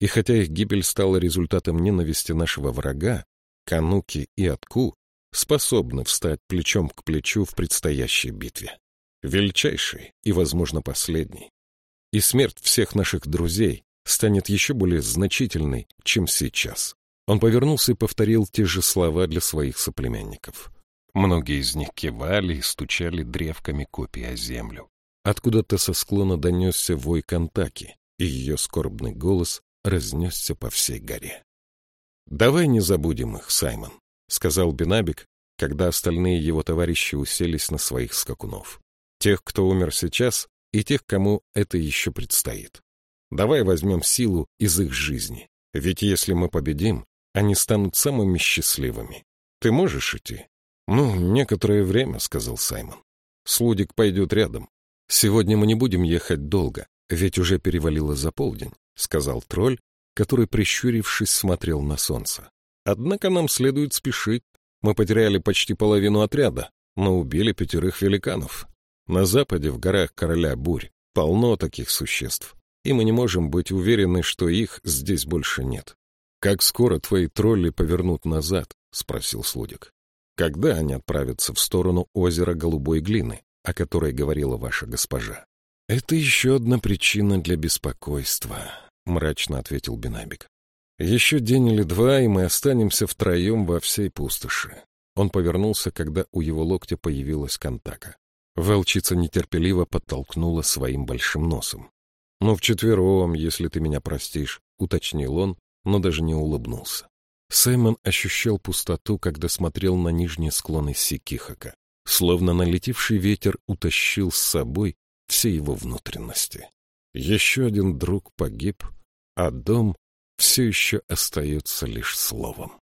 И хотя их гибель стала результатом ненависти нашего врага, Кануки и Атку способны встать плечом к плечу в предстоящей битве. Величайшей и, возможно, последней. И смерть всех наших друзей станет еще более значительной, чем сейчас. Он повернулся и повторил те же слова для своих соплеменников. Многие из них кивали и стучали древками копий о землю. Откуда-то со склона донесся вой Кантаки, и ее скорбный голос разнесся по всей горе. «Давай не забудем их, Саймон», — сказал Бенабик, когда остальные его товарищи уселись на своих скакунов. «Тех, кто умер сейчас, и тех, кому это еще предстоит. Давай возьмем силу из их жизни, ведь если мы победим, они станут самыми счастливыми. Ты можешь идти?» «Ну, некоторое время», — сказал Саймон. «Слудик пойдет рядом. Сегодня мы не будем ехать долго, ведь уже перевалило за полдень», — сказал тролль, который, прищурившись, смотрел на солнце. «Однако нам следует спешить. Мы потеряли почти половину отряда, но убили 5 великанов. На западе, в горах Короля Бурь, полно таких существ, и мы не можем быть уверены, что их здесь больше нет». «Как скоро твои тролли повернут назад?» — спросил Слудик. «Когда они отправятся в сторону озера Голубой Глины, о которой говорила ваша госпожа?» «Это еще одна причина для беспокойства», — мрачно ответил Бенабик. «Еще день или два, и мы останемся втроем во всей пустоши». Он повернулся, когда у его локтя появилась Кантака. Волчица нетерпеливо подтолкнула своим большим носом. «Ну, вчетвером, если ты меня простишь», — уточнил он, но даже не улыбнулся. Саймон ощущал пустоту, когда смотрел на нижние склоны Сикихака, словно налетевший ветер утащил с собой все его внутренности. Еще один друг погиб, а дом все еще остается лишь словом.